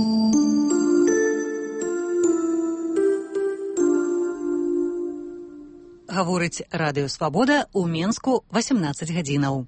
Гаворыць Радыё Свабода, у Менску 18 гадзінаў.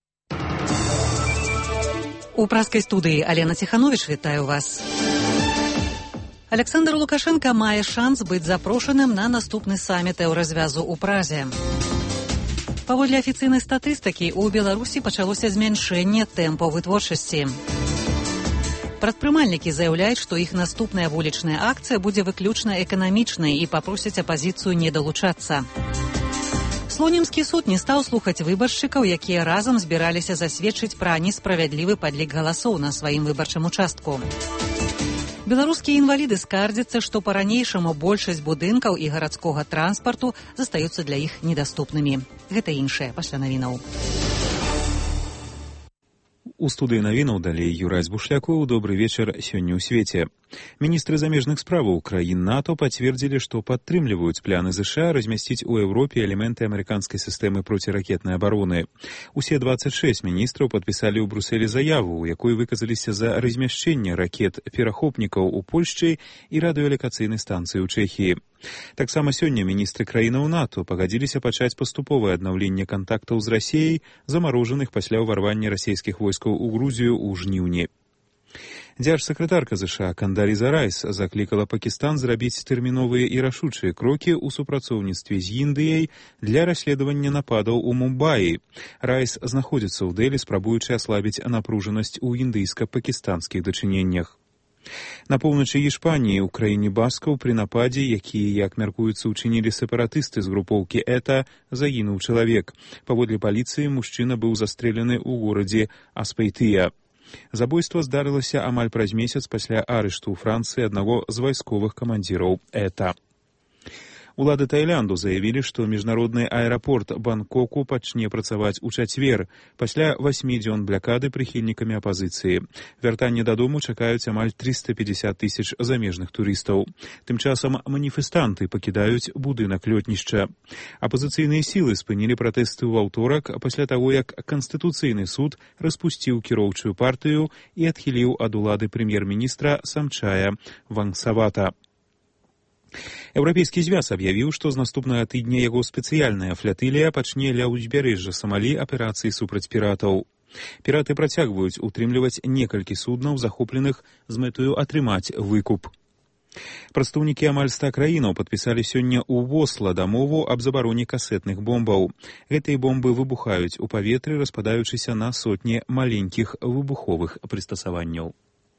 У праскай студыі Алена Ціхановіч вітаю вас. Александр Лукашенко мае шанс быць запрошаным на наступны саміт еўразвязу ў Празе. Паводле афіцыйнай статыстыкі, у Беларусі пачалося змяншэнне тэмпаў вытворчасці. Прадпрымальнікі заяўляюць, што іх наступная вулічная акцыя будзе выключна эканамічнай і папросяць апазіцыю не далучацца. Слонімскі суд не стаў слухаць выбаршчыкаў, якія разам збіраліся засведчыць пра несправядлівы падлік галасоў на сваім выбарчым участку. Беларускія інваліды скардзяцца, што па-ранейшаму большасць будынкаў і гарадскога транспарту застаюцца для іх недаступнымі. Гэта іншае пасля навінаў. У студыі навінаў далей Юрай Бушлякоў. Добры вечар сёння ў свеце. Міністры замежных справаў краін НАТО пацвердзілі, што падтрымліваюць пляны ЗША размясціць у Еўропе элементы амерыканскай сістэмы проціракетнай абароны. Усе 26 міністраў падпісалі ў Брусэлі заяву, у якой выказаліся за размяшчэнне ракет-перахопнікаў у Польшчы і радыёлакацыйнай станцыі ў Чэхіі. Таксама сёння міністры краінаў НАТО пагадзіліся пачаць паступовае аднаўленне кантактаў з Расіяй, замарожаных пасля ўварвання расійскіх войскаў у Грузію ў жніўні. Дзяржсакратарка ЗША Кандаліза Райс заклікала Пакістан зрабіць тэрміновыя і рашучыя крокі ў супрацоўніцтве з Індыяй для расследавання нападаў у Мумбаі. Райс знаходзіцца ў Дэлі, спрабуючы аслабіць напружанасць у індыйска-пакістанскіх дачыненнях. На поўначы Ішпаніі, у краіне баскаў, пры нападзе, які, як мяркуецца, учынілі сепаратысты з групоўкі ЭТА, загінуў чалавек. Паводле паліцыі, мужчына быў застрэлены ў горадзе Аспейтыя. Забойства здарылася амаль праз месяц пасля арышту ў Францыі аднаго з вайсковых камандзіраў ЭТА. Улады Таіланду заявілі, што міжнародны аэрапорт Бангкоку пачне працаваць у чацвер, пасля 8 дзён блякады прыхільнікамі апазіцыі. Вяртанне дадому чакаюць амаль 350 тысяч замежных турыстаў. Тым часам маніфестанты пакідаюць будынак лётнішча. Апазіцыйныя сілы спынілі пратэсты ў аўторак пасля таго, як Канстытуцыйны суд распусціў кіроўчую партыю і адхіліў ад улады прэм'ер-міністра Самчая Вангсавата. Еўрапейскі звяз аб'явіў, што з наступнага тыдня яго спецыяльная флатылія пачне ля ўзбярэжжа Самалі аперацыі супраць піратаў. Піраты працягваюць утрымліваць некалькі суднаў, захопленых з мэтаю атрымаць выкуп. Прадстаўнікі амаль 100 краінаў падпісалі сёння ў Осла дамову аб забароне касетных бомбаў. Гэтыя бомбы выбухаюць у паветры, распадаючыся на сотні маленькіх выбуховых прыстасаванняў.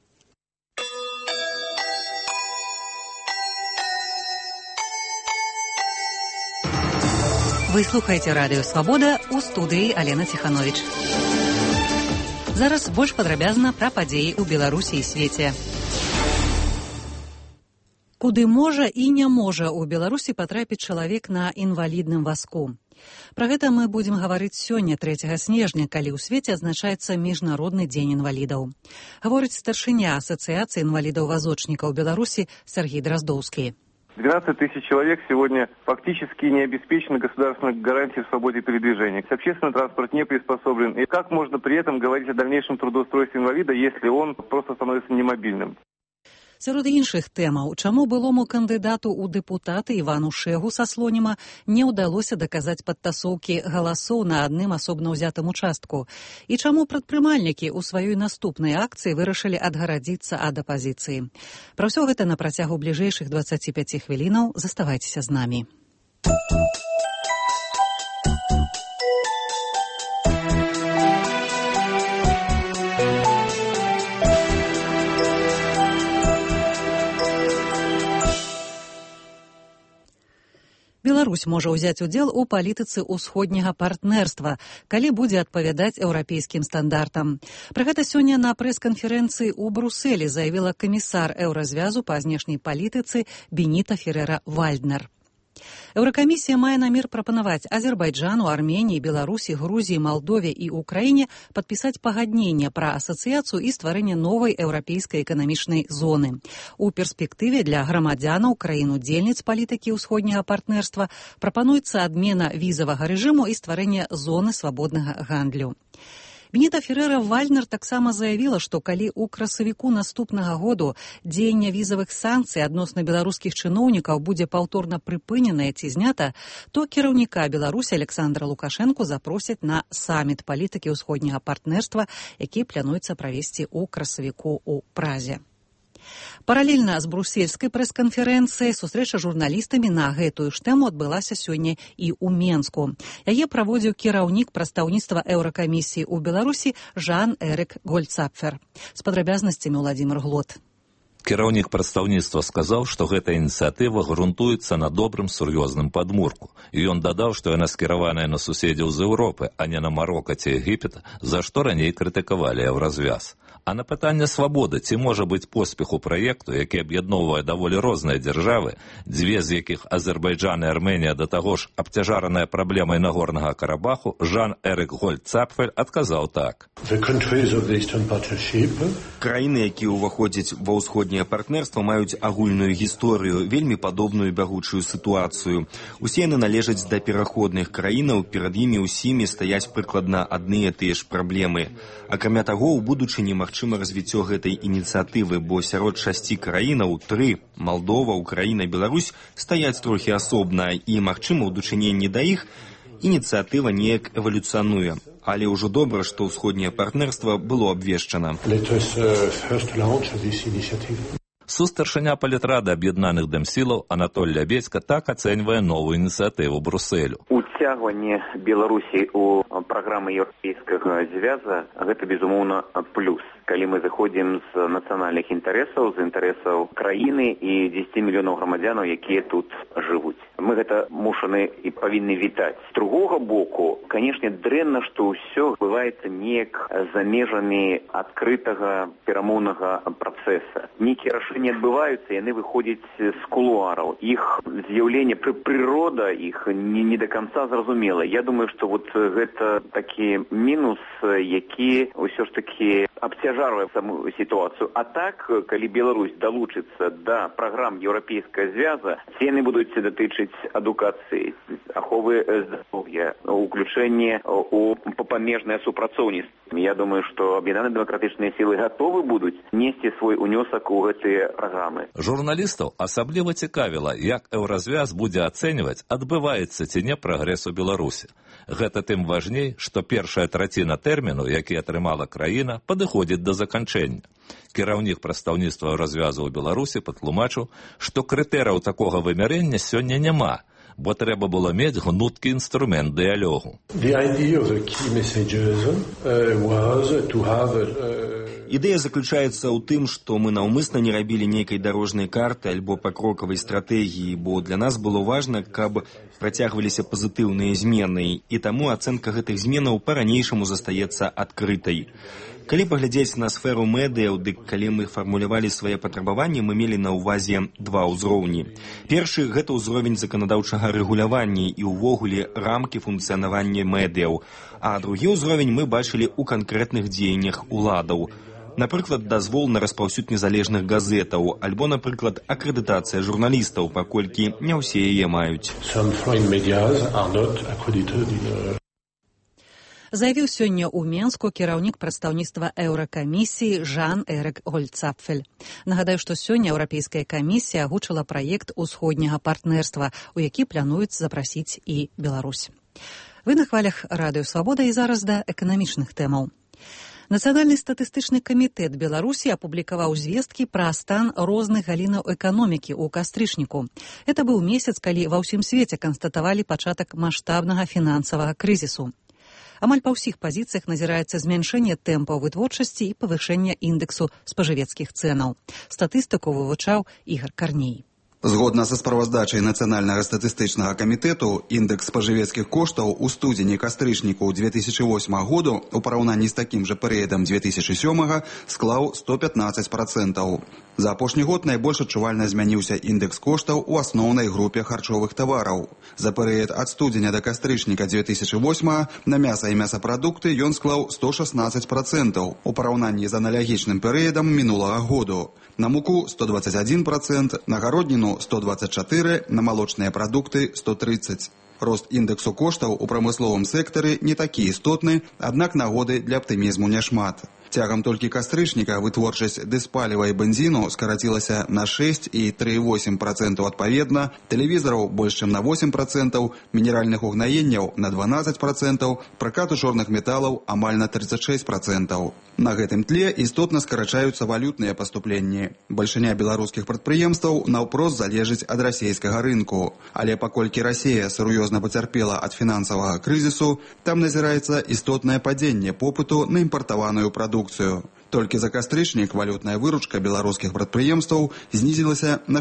Вы слухаеце Радыё Свабода, у студыі Алена Ціхановіч. Зараз больш падрабязна пра падзеі ў Беларусі і свеце. Куды можа і не можа ў Беларусі патрапіць чалавек на інвалідным вазку? Пра гэта мы будзем гаварыць сёння, 3 снежня, калі ў свеце адзначаецца Міжнародны дзень інвалідаў. Гаворыць старшыня Асацыяцыі інвалідаў-вазочнікаў Беларусі Сергей Дроздоўскі. 12 тысяч человек сегодня фактически не обеспечены государственной гарантией в свободе передвижения. Общественный транспорт не приспособлен. И как можно при этом говорить о дальнейшем трудоустройстве инвалида, если он просто становится немобильным? Сярод іншых тэмаў, чаму былому кандыдату ў дэпутаты Івану Шэгу са Слоніма не ўдалося даказаць падтасоўкі галасоў на адным асобна ўзятым участку, і чаму прадпрымальнікі ў сваёй наступнай акцыі вырашылі адгарадзіцца ад апазіцыі. Пра ўсё гэта на працягу бліжэйшых 25 хвілінаў. Заставайцеся з намі. Беларусь можа ўзяць удзел у палітыцы ўсходняга партнерства, калі будзе адпавядаць еўрапейскім стандартам. Пра гэта сёння на прэс-канферэнцыі ў Брусэлі заявіла камісар еўразвязу па знешняй палітыцы Беніта Ферера-Вальднер. Еўракамісія мае намер прапанаваць Азербайджану, Арменіі, Беларусі, Грузіі, Малдове і Украіне падпісаць пагадненне пра асацыяцыю і стварэнне новай еўрапейскай эканамічнай зоны. У перспектыве для грамадзянаў краін-удзельніц палітыкі ўсходняга партнерства прапануецца адмена візавага рэжыму і стварэнне зоны свабоднага гандлю. Бенета Феррера-Вальнер таксама заявіла, што калі ў красавіку наступнага году дзеянне візавых санкцый адносна беларускіх чыноўнікаў будзе паўторна прыпыненае ці знята, то кіраўніка Беларусі Александра Лукашэнку запросяць на саміт палітыкі ўсходняга партнерства, які плануецца правесці ў красавіку ў Празе. Паралельна з брусельскай прэс-канферэнцыяй сустрэча з журналістамі на гэтую ж тэму адбылася сёння і ў Менску. Яе праводзіў кіраўнік прадстаўніцтва Еўракамісіі ў Беларусі Жан-Эрик Гольцапфер. З падрабязнасцямі Владимир Глот. Кіраўнік прадстаўніцтва сказаў, што гэта ініцыятыва грунтуецца на добрым сур'ёзным падмурку. І ён дадаў, што яна скіраваная на суседзяў з Еўропы, а не на Марока ці Егіпет, за што раней крытыкавалі еўразвяз. А на пытанне свабоды, ці можа быць поспех у праекту, які аб'ядноўвае даволі розныя дзяржавы, дзве з якіх Азербайджан і Арменія да таго ж абцяжараныя праблемай Нагорнага Карабаху, Жан-Эрик Гольцапфель адказаў так. Краіны, якія ўваходзяць ва ўсходняе партнерства, маюць агульную гісторыю, вельмі падобную бягучую сітуацыю. Усе яны належаць да пераходных краінаў, перад імі ўсімі стаяць прыкладна адныя тыя ж праблемы. Акрамя таго, у будучыні магчыма развіццё гэтай ініцыятывы, бо сярод 6 краінаў 3 – Малдова, Украіна, Беларусь – стаяць трохі асобна, і, магчыма, у дачыненні да іх ініцыятыва неяк эвалюцыянуе. Але ўжо добра, што ўсходняе партнерства было абвешчана. Сустаршыня палітрады аб'яднаных дэмсілаў Анатоль Лябедзька так ацэньвае новую ініцыятыву Брусэлю. Уцягванне Беларусі ў праграмы Еўрапейскага звяза – гэта, безумоўна, плюс. Калі мы заходзім з нацыянальных інтарэсаў, з інтарэсаў краіны і 10 мільёнаў грамадзянаў, якія тут жывуць. Мы гэта мушаны і павінны вітаць. З другога боку, канешне, дрэнна, што ўсё адбываецца неяк за межамі адкрытага перамоўнага працэса. Нейкія рашэнні адбываюцца, яны выходзяць з кулуараў. Іх з'яўленне, прырода іх не до конца зразумела. Я думаю, што вот гэта такі мінус, які ўсё ж такі абцяжарвае саму сітуацыю. А так, калі Беларусь далучыцца да праграм Еўрапейскага звяза, ці яны будуць датычыць адукацыі, аховы здароўя, уключэнне у памежнае супрацоўніцтва. Я думаю, што аб'яднаныя дэмакратычныя сілы гатовы будуць несці свой унёсак у гэтыя праграмы. Журналістаў асабліва цікавіла, як еўразвяз будзе ацэньваць, адбываецца ці не прагрэс у Беларусі. Гэта тым важней, што першая траціна тэрміну, які атрымала краіна, падыходзіць да заканчэння. Кіраўнік прадстаўніцтва развязу ў Беларусі патлумачыў, што крытэрыяў такога вымярэння сёння няма, бо трэба было мець гнуткі інструмент дыялогу. Ідэя заключаецца ў тым, што мы наўмысна не рабілі нейкай дарожнай карты альбо пакрокавай стратэгіі, бо для нас было важна, каб працягваліся пазітыўныя змены, і таму ацэнка гэтых зменаў па-ранейшаму застаецца адкрытай. Калі паглядзець на сферу медыяў, дык калі мы фармулявалі свае патрабаванні, мы мелі на ўвазе два ўзроўні. Першы – гэта ўзровень заканадаўчага рэгулявання і ўвогуле рамкі функцыянавання медыяў, а другі ўзровень мы бачылі ў канкрэтных дзеяннях уладаў. Напрыклад, дазвол на распаўсюд незалежных газетаў, альбо, напрыклад, акрэдытацыя журналістаў, паколькі не ўсе яе маюць. Заявіў сёння ў Менску кіраўнік прадстаўніцтва Еўракамісіі Жан-Эрик Гольцапфель. Нагадаю, што сёння Еўрапейская камісія агучыла праект усходняга партнерства, у які плануюць запрасіць і Беларусь. Вы на хвалях Радыё Свабода і зараз да эканамічных тэмаў. Нацыянальны статыстычны камітэт Беларусі апублікаваў звесткі пра стан розных галінаў эканомікі ў кастрычніку. Это быў месяц, калі ва ўсім свеце канстатавалі пачатак маштабнага фінансавага крызісу. Амаль па ўсіх пазіцыях назіраецца змяншэнне тэмпаў вытворчасці і павышэнне індэксу спажывецкіх цэнаў. Статыстыку вывучаў Ігор Карней. Згодна са справаздачай Нацыянальнага статыстычнага камітэту, індекс спажывецкіх коштаў у студзені кастрычніку 2008 году у параўнанні з такім жа перыядам 2007 склаў 115%. За апошні год найбольш адчувальна змяніўся індекс коштаў у асноўнай групе харчовых тавараў. За перыяд ад студзеня да кастрычніка 2008 на мяса і мясапрадукты ён склаў 116% у параўнанні з аналагічным перыядам мінулага году. На муку 121%, на гародніну 124%, на малочныя прадукты 130%. Рост індексу коштаў у прамысловым сектары не такі істотны, аднак нагоды для аптымізму няшмат. Цягам толькі кастрычніка вытворчасць дызпаліва і бензіну скарацілася на 6 і 3,8% адпаведна, тэлевізараў больш чым на 8%, мінеральных угнаенняў на 12%, пракату чорных металаў амаль на 36%. На гэтым тле істотна скарачаюцца валютныя паступленні. Бальшыня беларускіх прадпрыемстваў наўпрост залежыць ад расійскага рынку. Але паколькі Расія сур'ёзна пацярпела ад фінансавага крызісу, там назіраецца істотнае падзенне попыту на імпартаваную прадукцыю. Толькі за кастрычнік валютная выручка беларускіх прадпрыемстваў знізілася на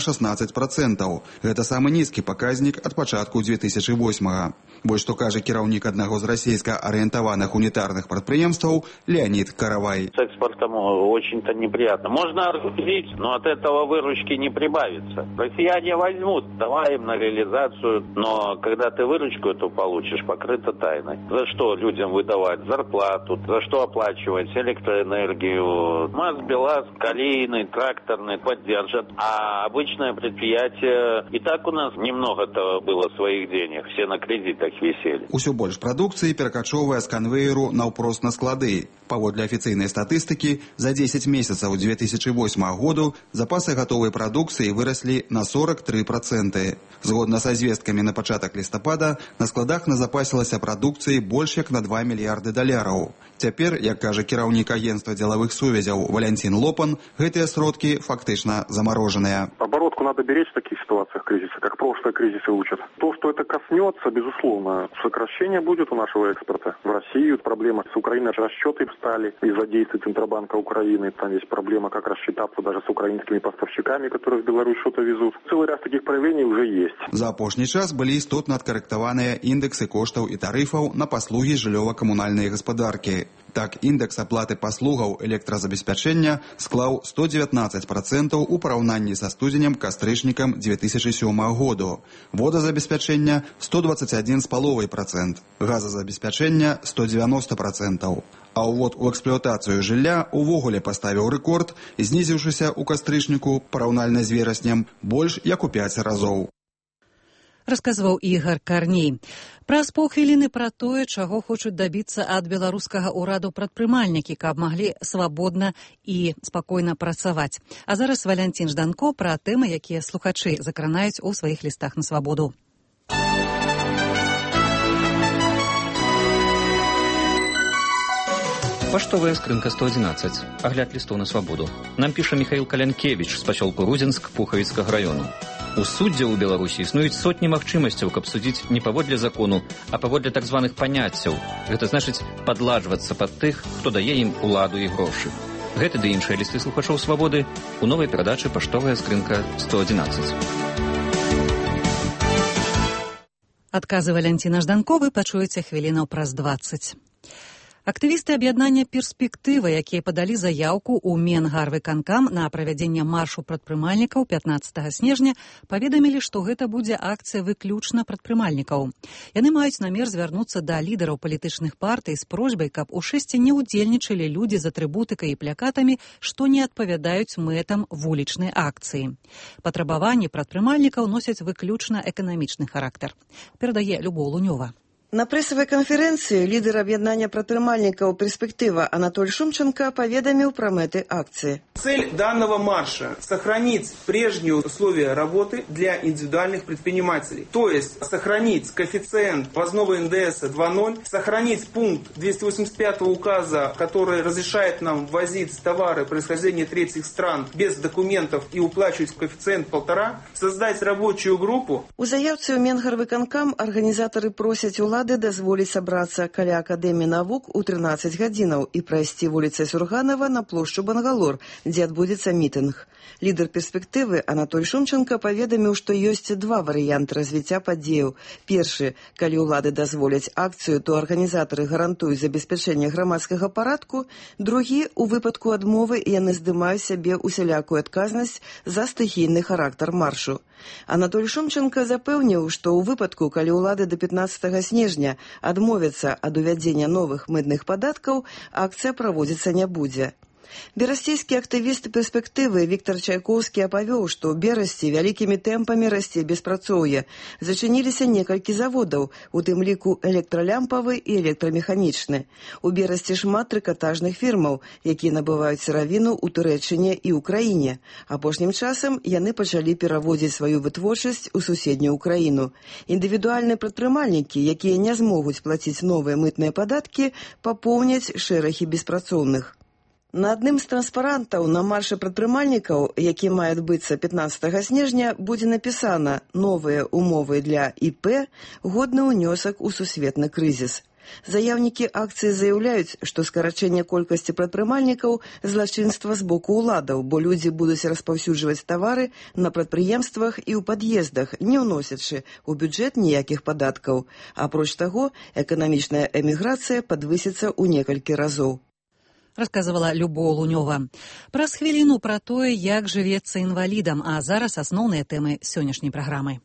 16%. Гэта самы нізкі паказнік ад пачатку 2008-го. Вось што кажа кіраўнік аднаго з расійска-арыентаваных унітарных прадпрыемстваў Леонид Каравай. С экспортом очень-то неприятно. Можно разгрузить, но от этого выручки не прибавится. Россияне возьмут, давай им на реализацию, но когда ты выручку эту получишь, покрыто тайной. За что людям выдавать зарплату, за что оплачивать электроэнергию, МАЗ, БелАЗ, колейный, тракторный поддержат. А обычное предприятие, и так у нас немного-то было своих денег, все на кредитах висели. Усё больш прадукцыі перакачоўвае з канвееру наўпрост на склады. Паводле афіцыйнай статыстыкі, за 10 месяцаў 2008 году запасы гатовай прадукцыі выраслі на 43%. Згодна са звесткамі на пачатак лістапада, на складах назапасілася прадукцыі больш як на $2 мільярды. Цяпер, як кажа кіраўнік агентства дзелавых сувязяў Валентин Лопан, гэтыя сродкі фактычна замороженыя. Оборотку надо беречь в таких ситуациях кризиса, как прошлые кризисы учат. То, что это коснется, безусловно, сокращение будет у нашего экспорта в Россию. Проблема с Украиной, расчеты встали из-за действий Центробанка Украины. Там есть проблема, как рассчитаться даже с украинскими поставщиками, которые в Беларусь что-то везут. Целый ряд таких проявлений уже есть. За апошні час былі істотна адкарэктаваныя індексы коштаў і тарыфаў на паслугі жыллёва-камунальнай гаспадаркі. Так, індекс аплаты паслугаў электразабеспячэння склаў 119% у параўнанні са студзенем-кастрычнікам 2007 году. Водазабеспячэння 121,5%, газазабеспячэння 190%. А ўвод у эксплуатацыю жылля увогуле паставіў рэкорд, знізіўшыся ў кастрычніку параўнальна з вераснем больш як у 5 разоў. Расказваў Ігор Карней. Праз паўхвіліны пра тое, чаго хочуць дабіцца ад беларускага ўраду прадпрымальнікі, каб маглі свабодна і спакойна працаваць. А зараз Валентин Жданко пра тэмы, якія слухачы закранаюць у сваіх лістах на свабоду. Паштовая скрынка 111. Агляд лістоў на свабоду. Нам піша Михаил Калянкевич з пасёлку Рудзінск Пухавіцкага раёну. У суддзяў у Беларусі існуюць сотні магчымасцяў, каб судзіць не паводле закону, а паводле так званых паняццяў. Гэта значыць падладжвацца пад тых, хто дае ім уладу і грошы. Гэты ды іншыя лісты слухачоў свабоды у новай перадачы «Паштовая скрынка 111». Адказы Валентина Жданко вы пачуеце хвілінаў праз 20. Актывісты аб'яднання «Перспектыва», якія падалі заяўку ў Менгарвыканкам на правядзенне маршу прадпрымальнікаў 15 снежня, паведамілі, што гэта будзе акцыя выключна прадпрымальнікаў. Яны маюць намер звярнуцца да лідараў палітычных партый з просьбай, каб у шэсце не ўдзельнічалі людзі з атрыбутыкай і плякатамі, што не адпавядаюць мэтам вулічнай акцыі. Патрабаванні прадпрымальнікаў носяць выключна эканамічны характар. Перадае Любоў Лунёва. На прэсавай канферэнцыі лідар аб'яднання прадпрымальнікаў «Перспектыва» Анатоль Шумченко поведомил про мэты акции. Цель данного марша – сохранить прежние условия работы для индивидуальных предпринимателей. То есть сохранить коэффициент ввозного НДС 2.0, сохранить пункт 285 указа, который разрешает нам ввозить товары происхождения третьих стран без документов и уплачивать коэффициент 1,5, создать рабочую группу. У заявцы ў Менгарвыканкам арганізатары просяць улады дазволіць сабрацца каля Акадэміі навук у 13 гадзінаў і прайсці вуліцай Сурганова на плошчу Бангалор, дзе адбудзецца мітынг. Лідар «Перспектывы» Анатоль Шумченко паведаміў, што ёсць два варыянты развіцця падзеяў. Першы, калі ўлады дазволяць акцыю, то арганізатары гарантуюць забеспячэнне грамадскага парадку. Другі, у выпадку адмовы яны здымаюць сябе усялякую адказнасць за стыхійны характар маршу. Анатоль Шумченко запэўніў, што ў выпадку, калі ўлады да 15 снежня адмовяцца ад увядзення новых мытных падаткаў, акцыя праводзіцца не будзе. Берасцейскі актывіст перспектывы Віктор Чайкоўскі апавёў, што ў Берасці вялікімі тэмпамі расце беспрацоўе. Зачыніліся некалькі заводаў, у тым ліку электралямпавы і электрамеханічны. У Берасці шмат трыкатажных фірмаў, якія набываюць сыравіну ў Турэччыне і ў краіне. Апошнім часам яны пачалі пераводзіць сваю вытворчасць у суседнюю краіну. Індывідуальныя прадпрымальнікі, якія не змогуць плаціць новыя мытныя падаткі, папоўняць шэрагі беспрацоўных. На адным з транспарантаў на маршы прадпрымальнікаў, які мае адбыцца 15 снежня, будзе напісана «Новыя умовы для ІП – годны ўнёсак у сусветны крызіс». Заяўнікі акцыі заяўляюць, што скарачэнне колькасці прадпрымальнікаў – злачынства з боку ўладаў, бо людзі будуць распаўсюджваць тавары на прадпрыемствах і ў пад'ездах, не ўносячы ў бюджэт ніякіх падаткаў. Апроч таго, эканамічная эміграцыя падвысіцца ў некалькі разоў. Расказывала Любоў Лунёва. Праз хвіліну пра тое, як жывецца інвалідам, а зараз асноўныя тэмы сённяшняй праграмы.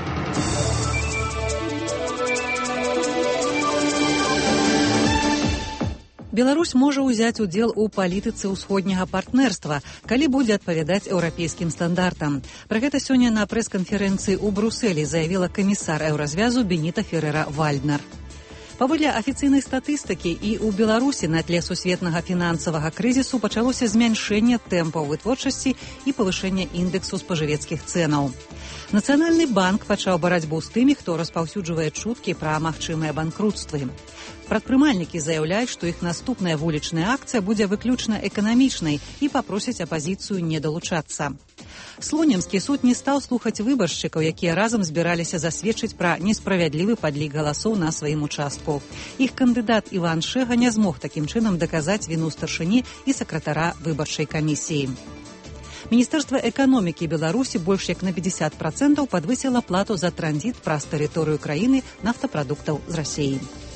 Беларусь можа ўзяць удзел у палітыцы ўсходняга партнерства, калі будзе адпавядаць еўрапейскім стандартам. Пра гэта сёння на прэс-канферэнцыі ў Брусэлі заявіла камісар еўразвязу Беніта Ферера-Вальднер. Паводле афіцыйнай статыстыкі і ў Беларусі на тле сусветнага фінансавага крызісу пачалося змяншэнне тэмпаў вытворчасці і павышэнне індэксу спажывецкіх цэнаў. Нацыянальны банк пачаў барацьбу з тымі, хто распаўсюджвае чуткі пра магчымыя банкрутствы. Прадпрымальнікі заяўляюць, што іх наступная вулічная акцыя будзе выключна эканамічнай і папросяць апазіцыю не далучацца. Слонімскі суд не стаў слухаць выбаршчыкаў, якія разам збіраліся засведчыць пра несправядлівы падлік галасоў на сваім участку. Іх кандыдат Іван Шэга не змог такім чынам даказаць віну старшыні і сакратара выбарчай камісіі. Міністэрства эканомікі Беларусі больш як на 50% падвысіла плату за транзіт праз тэрыторыю краіны нафтапрадуктаў з Расіі.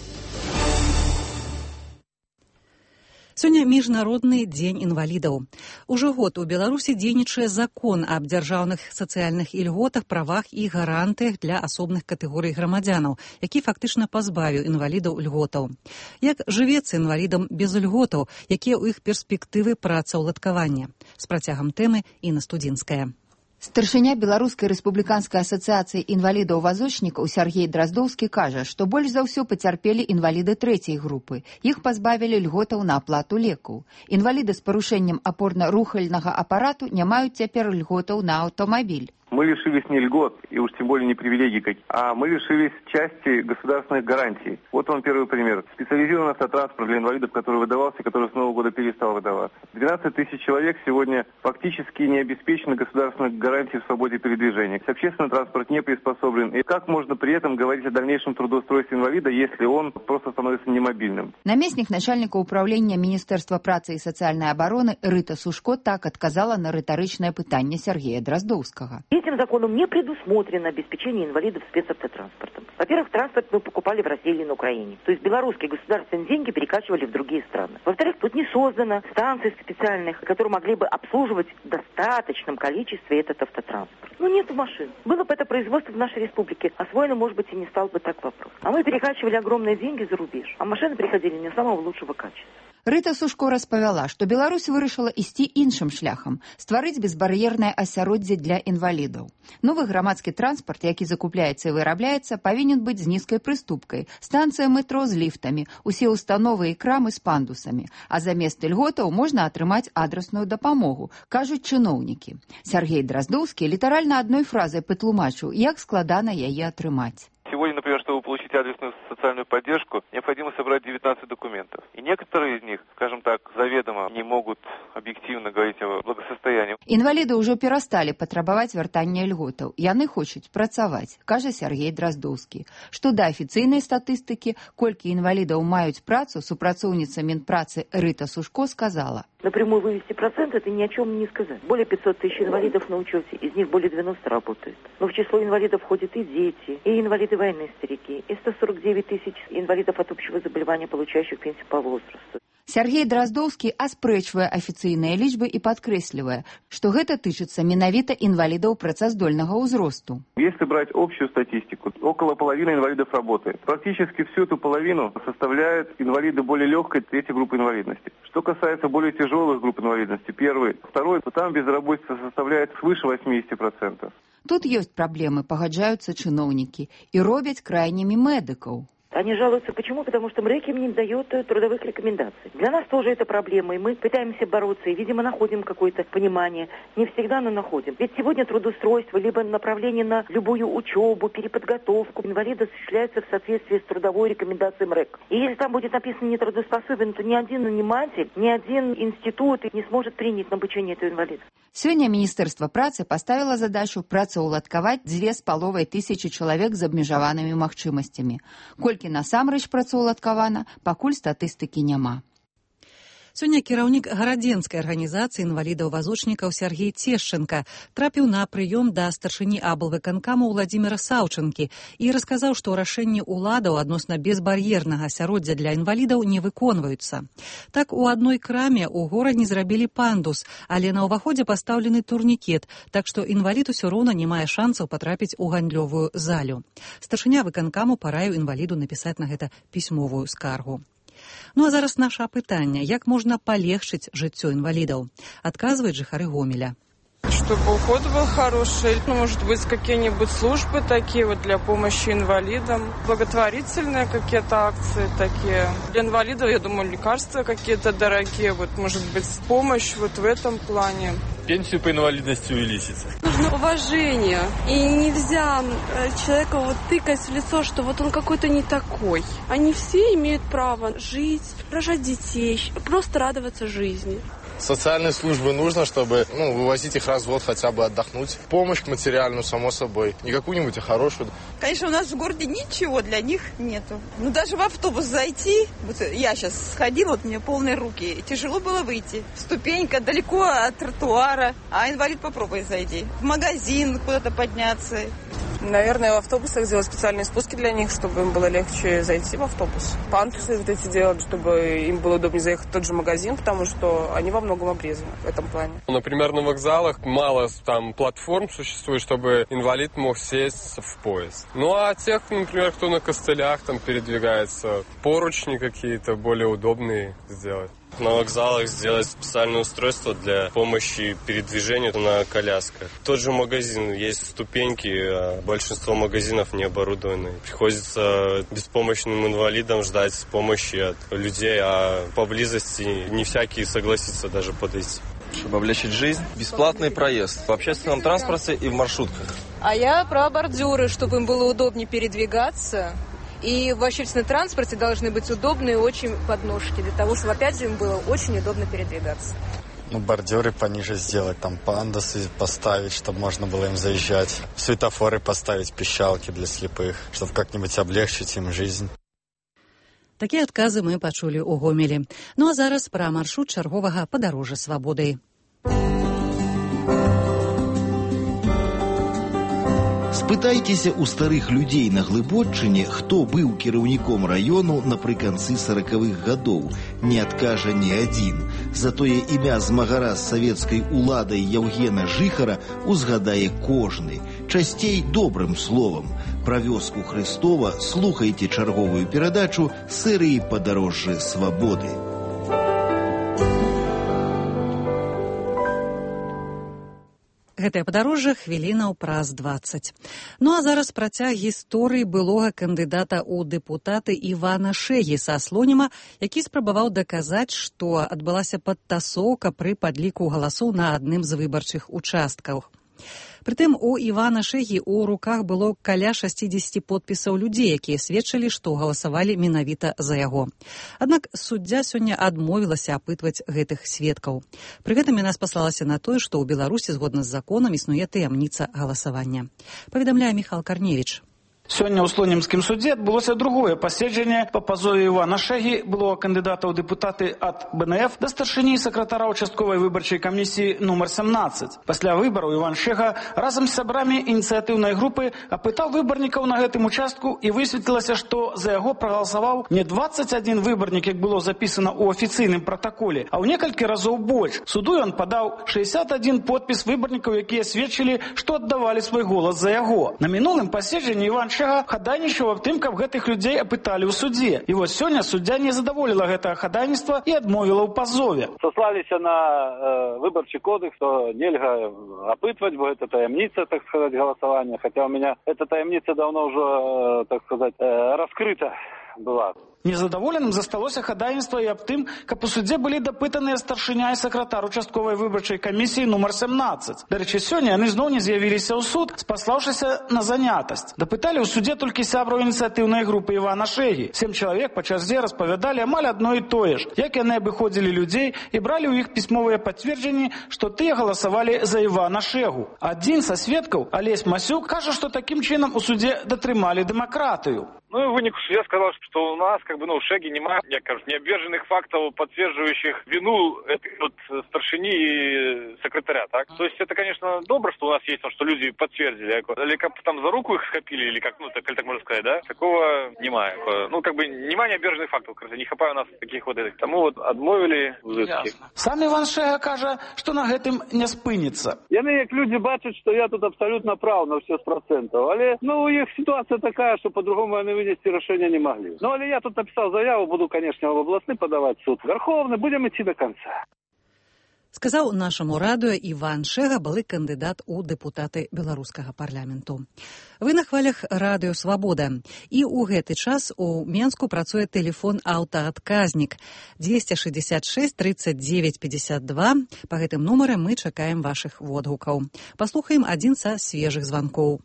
Сёння міжнародны дзень інвалідаў. Ужо год у Беларусі дзейнічае закон аб дзяржаўных сацыяльных ільготах, правах і гарантыях для асобных катэгорый грамадзянаў, які фактычна пазбавіў інвалідаў льготаў. Як жывецца інвалідам без льготаў, якія ў іх перспектывы працаўладкавання? З працягам тэмы Інна Студзінская. Старшыня Беларускай рэспубліканскай асацыяцыі інвалідаў-вазочнікаў Сяргей Драздоўскі кажа, што больш за ўсё пацярпелі інваліды трэцяй групы. Іх пазбавілі льготаў на аплату лекаў. Інваліды з парушэннем апорна-рухальнага апарату не маюць цяпер льготаў на аўтамабіль. Мы лишились не льгот, и уж тем более не привилегий, а мы лишились части государственных гарантий. Вот вам первый пример. Специализированный автотранспорт для инвалидов, который выдавался, который с Нового года перестал выдаваться. 12 тысяч человек сегодня фактически не обеспечены государственных гарантий в свободе передвижения. Общественный транспорт не приспособлен. И как можно при этом говорить о дальнейшем трудоустройстве инвалида, если он просто становится немобильным? Намеснік начальника управления Министерства працы и социальной обороны Рыта Сушко так отказала на рыторычное пытанне Сергея Дроздоўскага. Этим законом не предусмотрено обеспечение инвалидов спецавтотранспортом. Во-первых, транспорт мы покупали в России или на Украине. То есть белорусские государственные деньги перекачивали в другие страны. Во-вторых, тут не создано станций специальных, которые могли бы обслуживать в достаточном количестве этот автотранспорт. Ну, нет машин. Было бы это производство в нашей республике, освоено, может быть, и не стал бы так вопрос. А мы перекачивали огромные деньги за рубеж, а машины приходили не самого лучшего качества. Рыта Сушко распавяла, што Беларусь вырашыла ісці іншым шляхам, стварыць безбар'ернае асяроддзе для інвалідаў. Новы грамадскі транспарт, які закупляецца і вырабляецца, павінен быць з нізкай прыступкай, станцыя метро з ліфтамі, усе установы і крамы з пандусамі, а замест льготаў можна атрымаць адрасную дапамогу, кажуць чыноўнікі. Сяргей Драздоўскі літаральна адной фразай патлумачыў, як складана яе атрымаць. Сегодня, например, чтобы получить адресную социальную поддержку, необходимо собрать 19 документов. И некоторые из них, скажем так, заведомо не могут объективно говорить о благосостоянии. Інваліды ўжо перасталі патрабаваць вяртання льготаў. Яны хочуць працаваць, кажа Сяргей Драздоўскі. Што да афіцыйнай статыстыкі, колькі інвалідаў маюць працу, супрацоўніца Мінпрацы Рыта Сушко сказала. Напрямую вывести процент – это ни о чем не сказать. Более 500 тысяч инвалидов на учете, из них более 90 работают. Но в число инвалидов входят и дети, и инвалиды войны, старики, и 149 тысяч инвалидов от общего заболевания, получающих пенсию по возрасту. Сяргей Драздоўскі аспрэчвае афіцыйныя лічбы і падкрэслівае, што гэта тычыцца менавіта інвалідаў працаздольнага ўзросту. Если брать общую статистику, около половины инвалидов работает. Практически всю эту половину составляют инвалиды более легкой третьей группы инвалидности. Что касается более тяжелых групп инвалидности, первый, второй, то там безработица составляет свыше 80%. Тут ёсць праблемы, пагаджаюцца чыноўнікі, і робяць крайнімі медыкаў. Они жалуются. Почему? Потому что МРЭК им не дает трудовых рекомендаций. Для нас тоже это проблема, и мы пытаемся бороться, и, видимо, находим какое-то понимание. Не всегда, но находим. Ведь сегодня трудоустройство, либо направление на любую учебу, переподготовку инвалида осуществляется в соответствии с трудовой рекомендацией МРЭК. И если там будет написано нетрудоспособен, то ни один наниматель, ни один институт не сможет принять на обучение этого инвалида. Сёння Міністэрства працы паставіла задачу працаўладкаваць 2500 чалавек з абмежаванымі магчымасцямі. Колькі насамрэч працаўладкавана, пакуль статыстыкі няма. Сёння кіраўнік гарадзенскай арганізацыі інвалідаў-вазочнікаў Сяргей Цешченка трапіў на прыём да старшыні аблвыканкаму Владзіміра Саўчанкі і расказаў, што рашэнні ўладаў адносна безбар'ернага асяроддзя для інвалідаў не выконваюцца. Так, у адной краме ў горадзе зрабілі пандус, але на ўваходзе пастаўлены турнікет, так што інвалід усё роўна не мае шансаў патрапіць у гандлёвую залю. Старшыня выканкаму параіў інваліду напісаць на гэта пісьмовую скаргу. Ну а зараз наша апытанне, як можна палегчыць жыццё інвалідаў? Адказваюць жыхары Гомеля. Чтобы уход был хороший, может быть, какие-нибудь службы такие вот для помощи инвалидам, благотворительные какие-то акции такие. Для инвалидов, я думаю, лекарства какие-то дорогие, вот, может быть, помощь вот в этом плане. Пенсию по инвалидности увеличить. Нужно уважение, и нельзя человека вот тыкать в лицо, что вот он какой-то не такой. Они все имеют право жить, рожать детей, просто радоваться жизни. Социальные службы нужно, чтобы вывозить их раз в год хотя бы отдохнуть. Помощь материальную, само собой. Не какую-нибудь, а хорошую. Конечно, у нас в городе ничего для них нету. Даже в автобус зайти, вот я сейчас сходила, вот у меня полные руки, тяжело было выйти. Ступенька далеко от тротуара, а инвалид попробуй зайди. В магазин куда-то подняться. Наверное, в автобусах сделать специальные спуски для них, чтобы им было легче зайти в автобус. Пандусы вот эти делать, чтобы им было удобнее заехать в тот же магазин, потому что они во многом обрезаны в этом плане. Например, на вокзалах мало там платформ существует, чтобы инвалид мог сесть в поезд. Ну а тех, например, кто на костылях там передвигается, поручни какие-то более удобные сделать. На вокзалах сделать специальное устройство для помощи передвижению на колясках. Тот же магазин, есть ступеньки, а большинство магазинов не оборудованы. Приходится беспомощным инвалидам ждать помощи от людей, а поблизости не всякий согласится даже подойти. Чтобы облегчить жизнь, бесплатный проезд в общественном транспорте и в маршрутках. А я про бордюры, чтобы им было удобнее передвигаться. И в общественном транспорте должны быть удобные очень подножки, для того, чтобы, опять же, им было очень удобно передвигаться. Бордюры пониже сделать, там пандусы поставить, чтобы можно было им заезжать. Светофоры поставить, пищалки для слепых, чтобы как-нибудь облегчить им жизнь. Такія адказы мы пачулі ў Гомелі. Ну а зараз пра маршрут чарговага падарожжа свабодай. Спытайцеся ў старых людзей на Глыбоччыне, хто быў кіраўніком раёну напрыканцы 40-х гадоў. Не адкажа ні адзін. Затое імя змагара з савецкай уладай Яўгена Жыхара узгадае кожны. Часцей добрым словам. Пра вёску Хрыстова слухайце чарговую перадачу серыі «Падарожжы свабоды». Гэтае падарожжа хвілінаў праз 20. Ну а зараз працяг гісторыі былога кандыдата ў дэпутаты Івана Шэгі са Слоніма, які спрабаваў даказаць, што адбылася падтасоўка пры падліку галасоў на адным з выбарчых участкаў. Прытым у Івана Шэгі ў руках было каля 60 подпісаў людзей, якія сведчылі, што галасавалі менавіта за яго. Аднак суддзя сёння адмовілася апытваць гэтых сведкаў. Пры гэтым яна спаслалася на тое, што ў Беларусі згодна з законам існуе таямніца галасавання. Паведамляе Міхал Карневіч. Сёння ў слонімскім судзе адбылося другое паседжанне па пазове Івана Шэгі, былога кандыдата ў дэпутаты ад БНФ, да старшыні сакратара участковай выбарчай камісіі нумар 17. Пасля выбараў Іван Шэга разам з сябрамі ініцыятыўнай групы апытаў выбарнікаў на гэтым участку, і высветлілася, што за яго прагаласаваў не 21 выбарнік, як было запісана ў афіцыйным пратаколе, а ў некалькі разоў больш. Суду ён падаў 61 подпіс выбарнікаў, якія сведчылі, што аддавалі свой голас за яго. На мінулым паседжанні Іван Шэга хадайнічаў аб тым, каб гэтых людзей апыталі ў судзе. І вось сёння суддзя не задаволіла гэтага хадайніцтва і адмовіла ў пазове. Сослаліся на выбарчы кодекс, што нельга апытваць, бо гэта таямніца, так сказать, голосования. Хотя у меня эта таямніца давно уже, так сказать, раскрыта была. Незадаволеным засталося хадайніцтва і аб тым, каб у судзе былі дапытаныя старшыня і сакратар участковай выбарчай камісіі нумар 17. Дарэчы, сёння яны зноў не з'явіліся ў суд, спаслаўшыся на занятасць. Дапыталі ў судзе толькі сябраў ініцыятыўнай групы Івана Шэгі. 7 чалавек па чарзе распавядалі амаль адно і тое ж, як яны абыходзілі людзей і бралі ў іх пісьмовыя пацверджанні, што тыя галасавалі за Івана Шэгу. Адзін са сведкаў, Алесь Масюк, кажа, што такім чынам у судзе датрымалі дэмакратыю. Ну и в вынику судья сказал, что у нас, в Шэге нема, як кажут, необверженных фактов, подтверждающих вину этой старшини и секретаря, так? То есть это, конечно, добро, что у нас есть, что люди подтвердили, или как там за руку их схопили, или как, так можно сказать, да? Такого нема. Нема необверженных фактов, не хапая у нас таких этих. Тому отмовили в взыске. Сам Иван Шэга кажа, что на гэтым не спынится. Яны, як люди бачат, что я тут абсолютно прав на все 100%, але, у их ситуация такая, что по-другому они вынести решения не могли. Але я тут написал заяву, буду, конечно, в областный подавать суд. Верховный, будем идти до конца. Сказаў нашаму радыё Іван Шэга, былы кандыдат у дэпутаты беларускага парламенту. Вы на хвалях радыё «Свабода». І ў гэты час у Менску працуе тэлефон аўтаадказнік 266 39 52. Па гэтым нумары мы чакаем вашых водгукаў. Паслухаем адзін са свежых званкоў.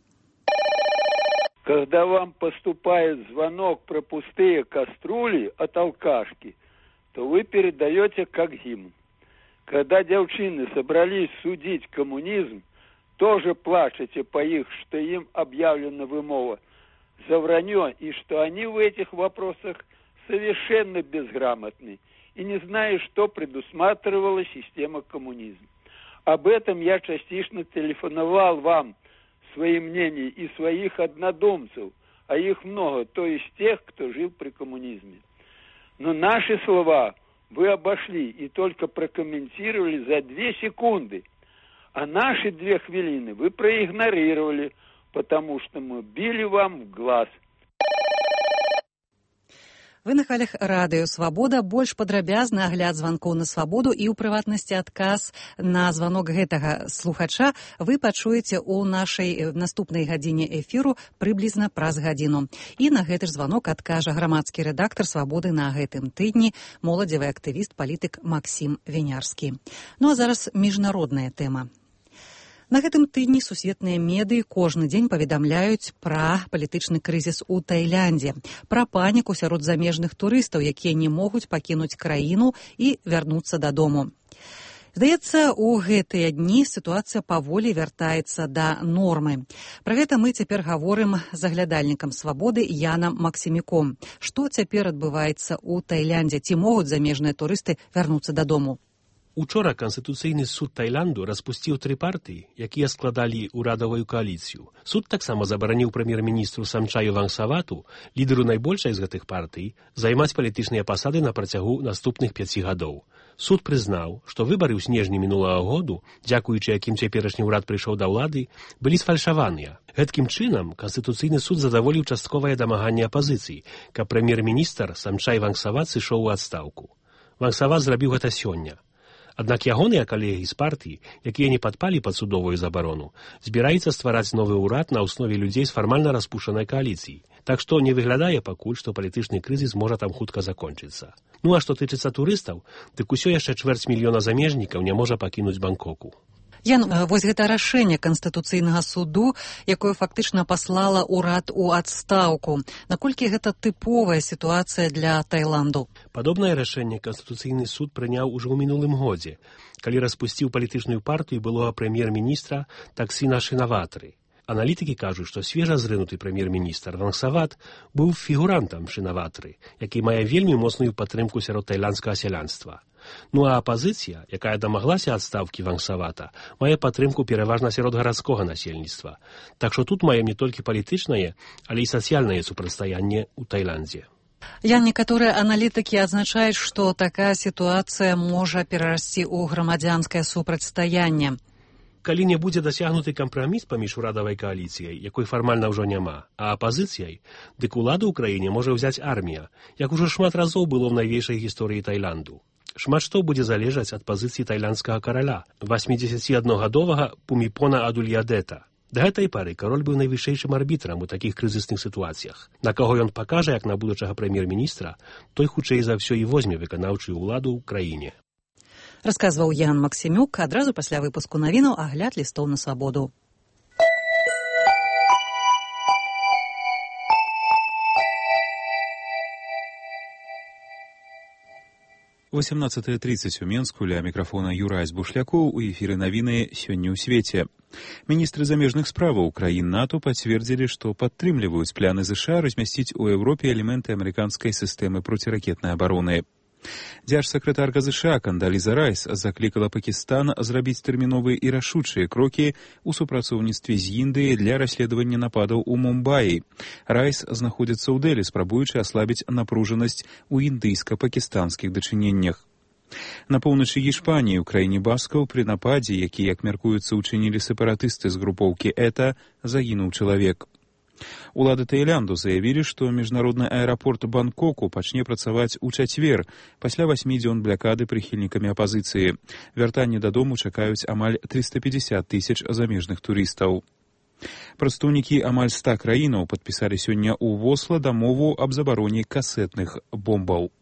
Когда вам поступает звонок про пустые кастрюли от алкашки, то вы передаете как гимн. Когда девчины собрались судить коммунизм, тоже плачете по их, что им объявлена вымова за вранье, и что они в этих вопросах совершенно безграмотны и не знают, что предусматривала система коммунизма. Об этом я частично телефоновал вам, свои мнения и своих однодумцев, а их много, то есть тех, кто жил при коммунизме. Но наши слова вы обошли и только прокомментировали за 2 секунды, а наши 2 хвилины вы проигнорировали, потому что мы били вам в глаз. Вы на хвалях радыё «Свабода». Больш падрабязны агляд званкоў на «Свабоду» і ў прыватнасці адказ на званок гэтага слухача вы пачуеце ў нашай наступнай гадзіне эфіру прыблізна праз гадзіну. І на гэты ж званок адкажа грамадскі рэдактар «Свабоды» на гэтым тыдні, моладзевы актывіст, палітык Максім Вінярскі. Ну а зараз міжнародная тэма. На гэтым тыдні сусветныя медыі кожны дзень паведамляюць пра палітычны крызіс у Таіландзе, пра паніку сярод замежных турыстаў, якія не могуць пакінуць краіну і вярнуцца дадому. Здаецца, у гэтыя дні сітуацыя паволі вяртаецца да нормы. Пра гэта мы цяпер гаворым з аглядальнікам «Свабоды» Янам Максіміком. Што цяпер адбываецца ў Таіландзе? Ці могуць замежныя турысты вярнуцца дадому? Учора Канстытуцыйны суд Таіланду распусціў 3 партыі, якія складалі ўрадавую кааліцыю. Суд таксама забараніў прэм'ер-міністру Самчаю Вангсавату, лідару найбольшай з гэтых партый, займаць палітычныя пасады на працягу наступных 5 гадоў. Суд прызнаў, што выбары ў снежні мінулага году, дзякуючы якім цяперашні ўрад прыйшоў да ўлады, былі сфальшаваныя. Гэткім чынам Канстытуцыйны суд задаволіў частковае дамаганне апазіцыі, каб прэм'ер-міністр Самчай Вангсават сышоў у адстаўку. Вангсават зрабіў гэта сёння. Аднак ягоныя калегі з партыі, якія не падпалі пад судовую забарону, збіраюцца ствараць новы ўрад на аснове людзей з фармальна распушчанай кааліцыі. Так што не выглядае пакуль, што палітычны крызіс можа там хутка закончыцца. Ну а што тычыцца турыстаў, дык усё яшчэ 250 000 замежнікаў не можа пакінуць Бангкоку. Ян, вось гэта рашэнне Канстытуцыйнага суду, якое фактычна паслала ўрад у адстаўку. Наколькі гэта тыповая сітуацыя для Таіланду? Падобнае рашэнне Канстытуцыйны суд прыняў ужо ў мінулым годзе, калі распусціў палітычную партыю былога прэм'ер-міністра Таксіна Шинаватры. Аналітыкі кажуць, што свежа зрынуты прэм'ер-міністр Ванг Сават быў фігурантам шынаватры, які мае вельмі моцную падтрымку сярод тайландскага сялянства. Ну а апазіцыя, якая дамаглася адстаўкі Ванг Савата, мае падтрымку пераважна сярод гарадскога насельніцтва. Так што тут маем не толькі палітычнае, але і сацыяльнае супрацьстаянне ў Тайландзе. Некаторыя аналітыкі адзначаюць, што такая сітуацыя можа перарасці ў грамадзянскае супрацьстаянне. Калі не будзе дасягнуты кампраміс паміж урадавай кааліцыяй, якой фармальна ўжо няма, а апазіцыяй, дык уладу ў краіне можа ўзяць армія, як ужо шмат разоў было ў найвейшай гісторыі Тайланду. Шмат што будзе залежаць ад пазіцыі тайландскага караля, 81-гадовага Пуміпона Адульядета. Да гэтай пары кароль быў найвышэйшым арбітрам у такіх крызісных сітуацыях. На каго ён пакажа, як на будучага прэм'ер-міністра, той хутчэй за ўсё і возьме выканаўчую ўладу ў краіне. Расказваў Ян Максімюк. Адразу пасля выпуску навінаў агляд лістоў на свабоду. У 18:30 у Менску ля мікрафона Юрась Бушлякоў у эфіры навіны «Сёння ў свеце». Міністры замежных справаў краін НАТО пацвердзілі, што падтрымліваюць пляны ЗША размясціць у Еўропе элементы амерыканскай сістэмы проціракетнай абароны. Дзяржсакратарка ЗША Кандаліза Райс заклікала Пакістан зрабіць тэрміновыя і рашучыя крокі ў супрацоўніцтве з Індыяй для расследавання нападаў у Мумбаі. Райс знаходзіцца ў Дэлі, спрабуючы аслабіць напружанасць у індыйска-пакістанскіх дачыненнях. На поўначы Іспаніі, у краіне баскаў, пры нападзе, які, як мяркуецца, учынілі сепаратысты з групоўкі ЭТА, загінуў чалавек. Улады Таіланду заявілі, што міжнародны аэрапорт Бангкоку пачне працаваць у чацвер, пасля 8 дзён блякады прыхільнікамі апазіцыі. Вяртанне дадому чакаюць амаль 350 тысяч замежных турыстаў. Прадстаўнікі амаль 100 краінаў падпісалі сёння ў Восла дамову аб забароне касетных бомбаў.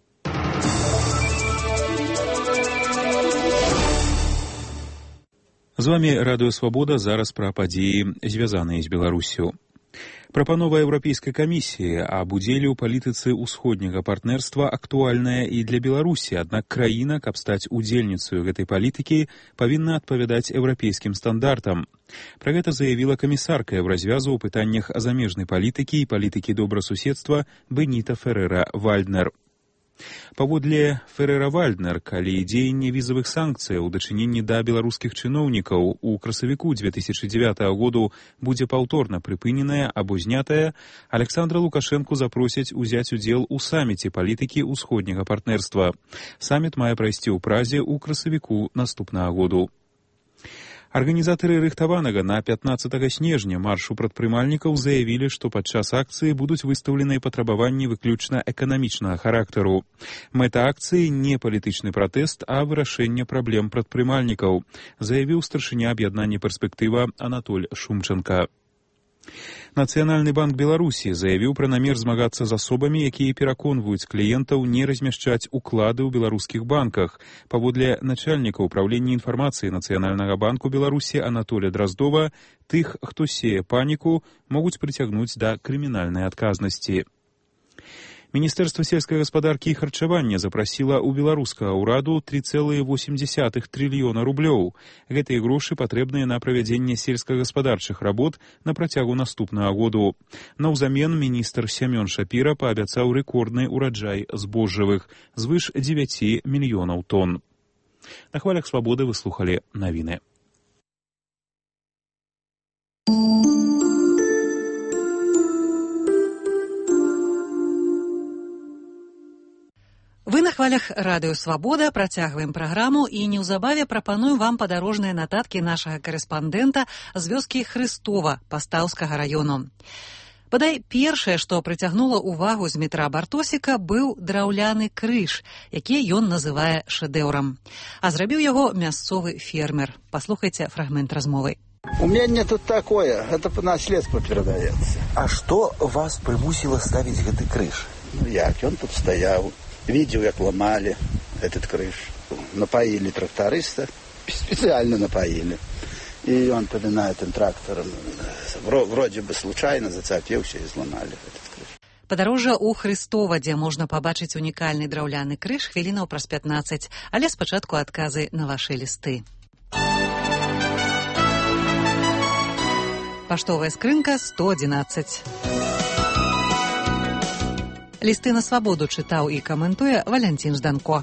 З вамі Радыё Свабода, зараз пра падзеі, звязаныя з Беларусю. Прапанова Еўрапейскай камісіі аб удзеле ў палітыцы ўсходняга партнерства актуальная і для Беларусі, аднак краіна, каб стаць удзельніцаю гэтай палітыкі, павінна адпавядаць еўрапейскім стандартам. Пра гэта заявіла камісарка Еўразвязу ў пытаннях замежнай палітыкі і палітыкі добрасуседства Беніта Ферера-Вальднер. Паводле Ферера-Вальднер, калі дзеянне візавых санкцыяў у дачыненні да беларускіх чыноўнікаў у красавіку 2009 году будзе паўторна прыпыненае або знятае, Александра Лукашэнку запросяць узяць удзел у саміце палітыкі ўсходняга партнерства. Саміт мае прайсці ў Празе ў красавіку наступнага году. Арганізатары рыхтаванага на 15 снежня маршу прадпрымальнікаў заявілі, што падчас акцыі будуць выстаўленыя патрабаванні выключна эканамічнага характару. Мэта акцыі не палітычны пратэст, а вырашэнне праблем прадпрымальнікаў, заявіў старшыня аб'яднання «Перспектыва» Анатоль Шумченка. Нацыянальны банк Беларусі заявіў пра намер змагацца з асобамі, якія пераконваюць кліентаў не размяшчаць уклады ў беларускіх банках. Паводле начальніка ўправлення інфармацыі Нацыянальнага банку Беларусі Анатоля Драздова, тых, хто сее паніку, могуць прыцягнуць да крымінальнай адказнасці. Міністэрства сельскай гаспадаркі і харчавання запрасіла ў беларускага ўраду 3,8 трыльёна рублёў. Гэтыя грошы патрэбныя на правядзенне сельскагаспадарчых работ на працягу наступнага году. Наўзамен міністр Сямён Шапіра паабяцаў рэкордны ўраджай збожжавых, звыш 9 мільёнаў тонн. На хвалях свабоды вы слухалі навіны. Вы на хвалях Радыё Свабода, працягваем праграму і неўзабаве прапаную вам падарожныя нататкі нашага карэспандэнта з вёскі Хрыстова Пастаўскага раёну. Бадай першае, што прыцягнула ўвагу з метра Бартосіка, быў драўляны крыж, які ён называе шэдэўрам. А зрабіў яго мясцовы фермер. Паслухайце фрагмент размовы. Умение тут такое, это по наследству передаецца. А што вас прымусіла ставіць гэты крыж? Ну як, ён тут стаяў. Видел, как ломали этот крыш. Напоили тракториста, специально напоили. И он поминает этим трактором. Вроде бы случайно зацепился и сломали этот крыш. Падарожжа ў Хрыстова, дзе можна пабачыць унікальны драўляны крыж, хвілінаў праз 15, але спачатку адказы на вашы лісты. Паштовая скрынка 111. Лісты на свабоду чытаў і каментуе Валянцін Жданко.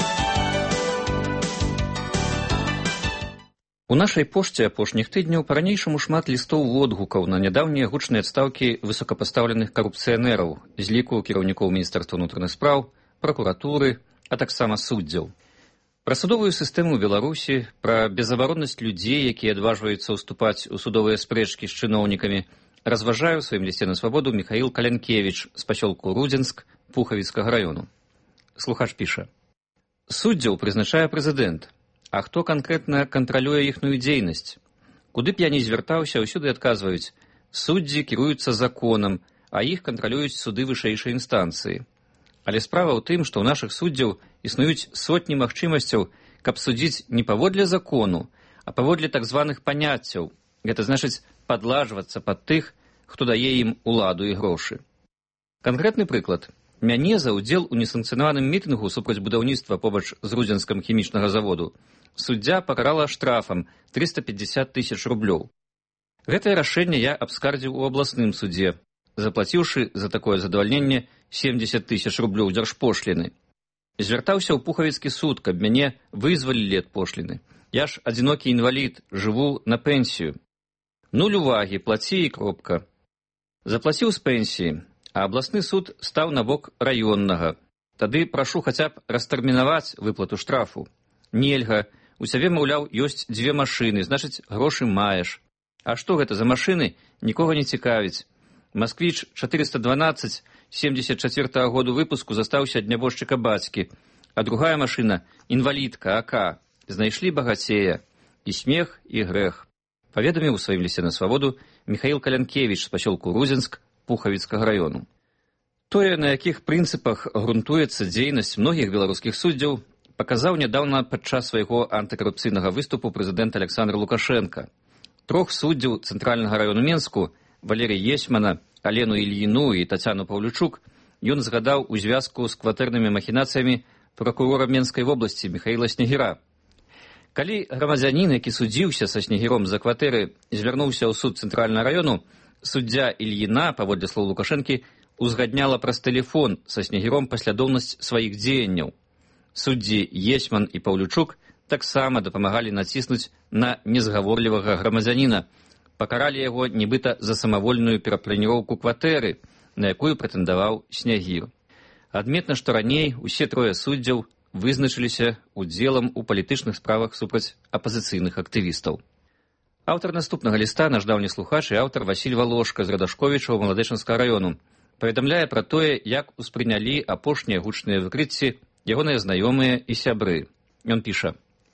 У нашай пошце апошніх тыдняў па-ранейшаму шмат лістоў водгукаў на нядаўнія гучныя адстаўкі высокапастаўленых карупцыянераў з ліку кіраўнікоў Міністэрства ўнутраных спраў, пракуратуры, а таксама суддзяў. Пра судовую сістэму Беларусі, пра безабароннасць людзей, якія адважваюцца ўступаць у судовыя спрэчкі з чыноўнікамі, разважаю ў сваім лісце на свабоду Міхаіл Калянкевіч з пасёлку Рудзенск Пухавіцкага раёну. Слухач піша: суддзяў прызначае прэзідэнт, а хто канкрэтна кантралюе іхную дзейнасць? Куды б я не звяртаўся, ўсюды адказваюць: суддзі кіруюцца законам, а іх кантралююць суды вышэйшай інстанцыі. Але справа ў тым, што ў нашых суддзяў існуюць сотні магчымасцяў, каб судзіць не паводле закону, а паводле так званых паняццяў. Гэта значыць падлажвацца пад тых, хто дае ім уладу і грошы. Канкрэтны прыклад. Мяне за ўдзел у несанкцыянаваным мітынгу супраць будаўніцтва побач з Рудзенскам хімічнага заводу суддзя пакарала штрафам 350 000 рублёў. Гэтае рашэнне я абскардзіў у абласным судзе, заплаціўшы за такое задавальненне 70 000 рублёў дзяржпошліны. Звяртаўся ў Пухавіцкі суд, каб мяне вызвалілі ад пошліны. Я ж адзінокі інвалід, жыву на пенсію. Нуль увагі, плаці і кропка. Заплаціў з пенсіі, а абласны суд стаў на бок раённага. Тады прашу хаця б растэрмінаваць выплату штрафу. Нельга, у цябе, маўляў, ёсць 2 машыны, значыць, грошы маеш. А што гэта за машыны, нікога не цікавіць. Москвіч 412 74-го году выпуску застаўся ад нябожчыка бацькі, а другая машына, інвалідка, АК, знайшлі багацея. І смех, і грэх. Паведаміў у сваім лісце на свабоду Міхаіл Калянкевіч з пасёлку Рудзенск Пухавіцкага раёну. Тое, на якіх прынцыпах грунтуецца дзейнасць многіх беларускіх суддзяў, паказаў нядаўна падчас свайго антыкарупцыйнага выступу прэзідэнт Александр Лукашенко. 3 суддзяў Цэнтральнага раёну Менску, Валерія Есьмана, Алену Ільіну і Тацяну Паўлючук, ён згадаў у звязку з кватэрнымі махінацыямі пракурора Менскай вобласці Міхаіла Снегіра. Калі грамадзянін, які судзіўся са Снегіром за кватэры, звярнуўся ў суд Цэнтральнага раёну, суддзя Ільіна, паводле слоў Лукашэнкі, узгадняла праз тэлефон са Снегіром паслядоўнасць сваіх дзеянняў. Суддзі Есьман і Паўлючук таксама дапамагалі націснуць на незгаворлівага грамадзяніна, пакаралі яго нібыта за самавольную перапланіроўку кватэры, на якую прэтэндаваў Снегір. Адметна, што раней усе 3 суддзяў вызначыліся удзелам у палітычных справах супраць апазіцыйных актывістаў. Аўтар наступнага ліста, наш даўні слухач і аўтар Васіль Валошка з Радашковіча ў Маладэчанскага раёну, паведамляе пра тое, як успрынялі апошнія гучныя выкрыцці ягоныя знаёмыя і сябры. Ён піша: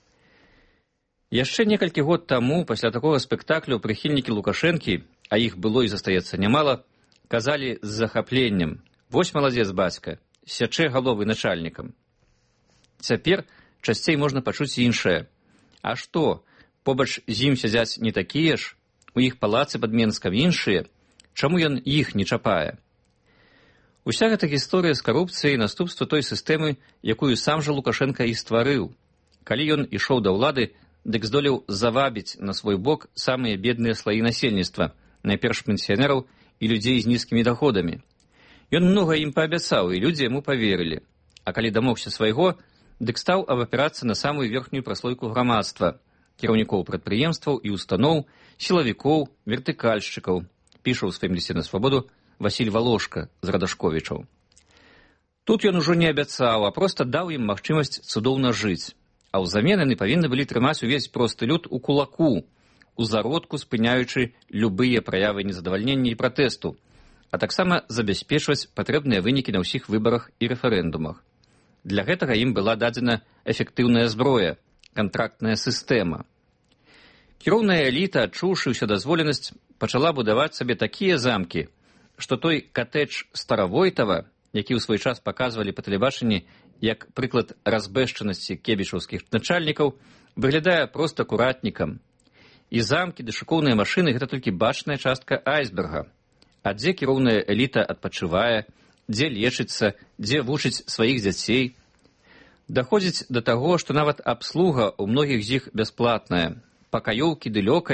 яшчэ некалькі год таму, пасля такога спектаклю, прыхільнікі Лукашэнкі, а іх было і застаецца нямала, казалі з захапленнем: вось маладзец бацька, сячэ галовы начальнікам. Цяпер часцей можна пачуць іншае. А што, побач з ім сядзяць не такія ж, у іх палацы пад Менскам іншыя, чаму ён іх не чапае? Уся гэта гісторыя з карупцыяй наступства той сістэмы, якую сам жа Лукашенка і стварыў. Калі ён ішоў да ўлады, дык здолеў завабіць на свой бок самыя бедныя слаі насельніцтва, найперш пенсіянераў і людзей з нізкімі даходамі. Ён многа ім паабяцаў, і людзі яму паверылі. А калі дамогся свайго, дык стаў абапірацца на самую верхнюю праслойку грамадства, кіраўнікоў прадпрыемстваў і устаноў, сілавікоў, вертыкальшчыкаў, піша ў сваім лісце на свабоду Васіль Валошка з Радашковічаў. Тут ён ужо не абяцаў, а проста даў ім магчымасць цудоўна жыць, а ўзамен яны павінны былі трымаць увесь просты люд у кулаку, у зародку спыняючы любыя праявы незадавальнення і пратэсту, а таксама забяспечваць патрэбныя вынікі на ўсіх выбарах і рэферэндумах. Для гэтага ім была дадзена эфектыўная зброя, кантрактная сістэма. Кіроўная эліта, адчуўшы ўсёдазволенасць, пачала будаваць сабе такія замкі, што той катэдж Старавойтава, які ў свой час паказвалі па тэлебачанні як прыклад разбэшчанасці кебічаўскіх начальнікаў, выглядае проста куратнікам. І замкі ды шыкоўныя машыны — гэта толькі бачная частка айсберга. А дзе кіроўная эліта адпачывае, дзе лечыцца, дзе вучыць сваіх дзяцей. Даходзіць да таго, што нават абслуга ў многіх з іх бясплатная. Пакаёўкі ды лёкаі,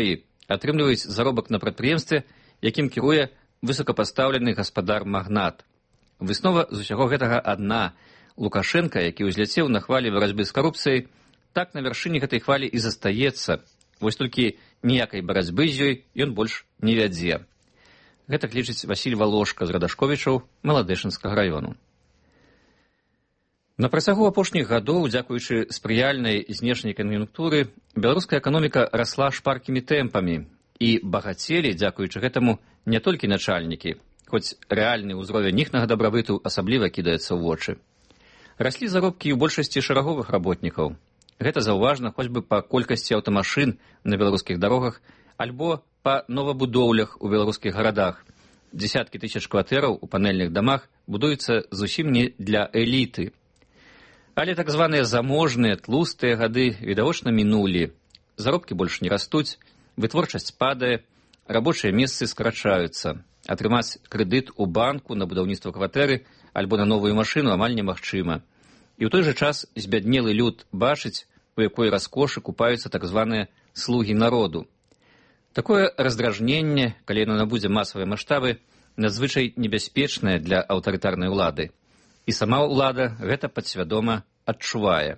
атрымліваюць заробак на прадпрыемстве, якім кіруе высокапастаўлены гаспадар-магнат. Выснова з усяго гэтага адна. Лукашенка, які ўзляцеў на хвалі барацьбы з карупцыяй, так на вяршыні гэтай хвалі і застаецца. Вось толькі ніякай барацьбы з ёй ён больш не вядзе. Гэтак лічыць Васіль Валошка з Радашковічаў Маладэшынскага раёну. На працягу апошніх гадоў, дзякуючы спрыяльнай знешняй кан'юнктуры, беларуская эканоміка расла шпаркімі тэмпамі, і багацелі, дзякуючы гэтаму, не толькі начальнікі, хоць рэальны ўзровень іхнага дабрабыту асабліва кідаецца ў вочы. Раслі заробкі і ў большасці шараговых работнікаў. Гэта заўважна хоць бы па колькасці аўтамашын на беларускіх дарогах альбо па новабудоўлях у беларускіх гарадах. Дзесяткі тысяч кватэраў у панэльных дамах будуюцца зусім не для эліты. Але так званыя заможныя, тлустыя гады відавочна мінулі. Заробкі больш не растуць, вытворчасць падае, рабочыя месцы скарачаюцца. Атрымаць крэдыт у банку на будаўніцтва кватэры альбо на новую машыну амаль немагчыма. І ў той жа час збяднелы люд бачыць, у якой раскошы купаюцца так званыя слугі народу. Такое раздражненне, калі яно набудзе масавыя маштабы, надзвычай небяспечнае для аўтарытарнай улады. І сама ўлада гэта падсвядома адчувае.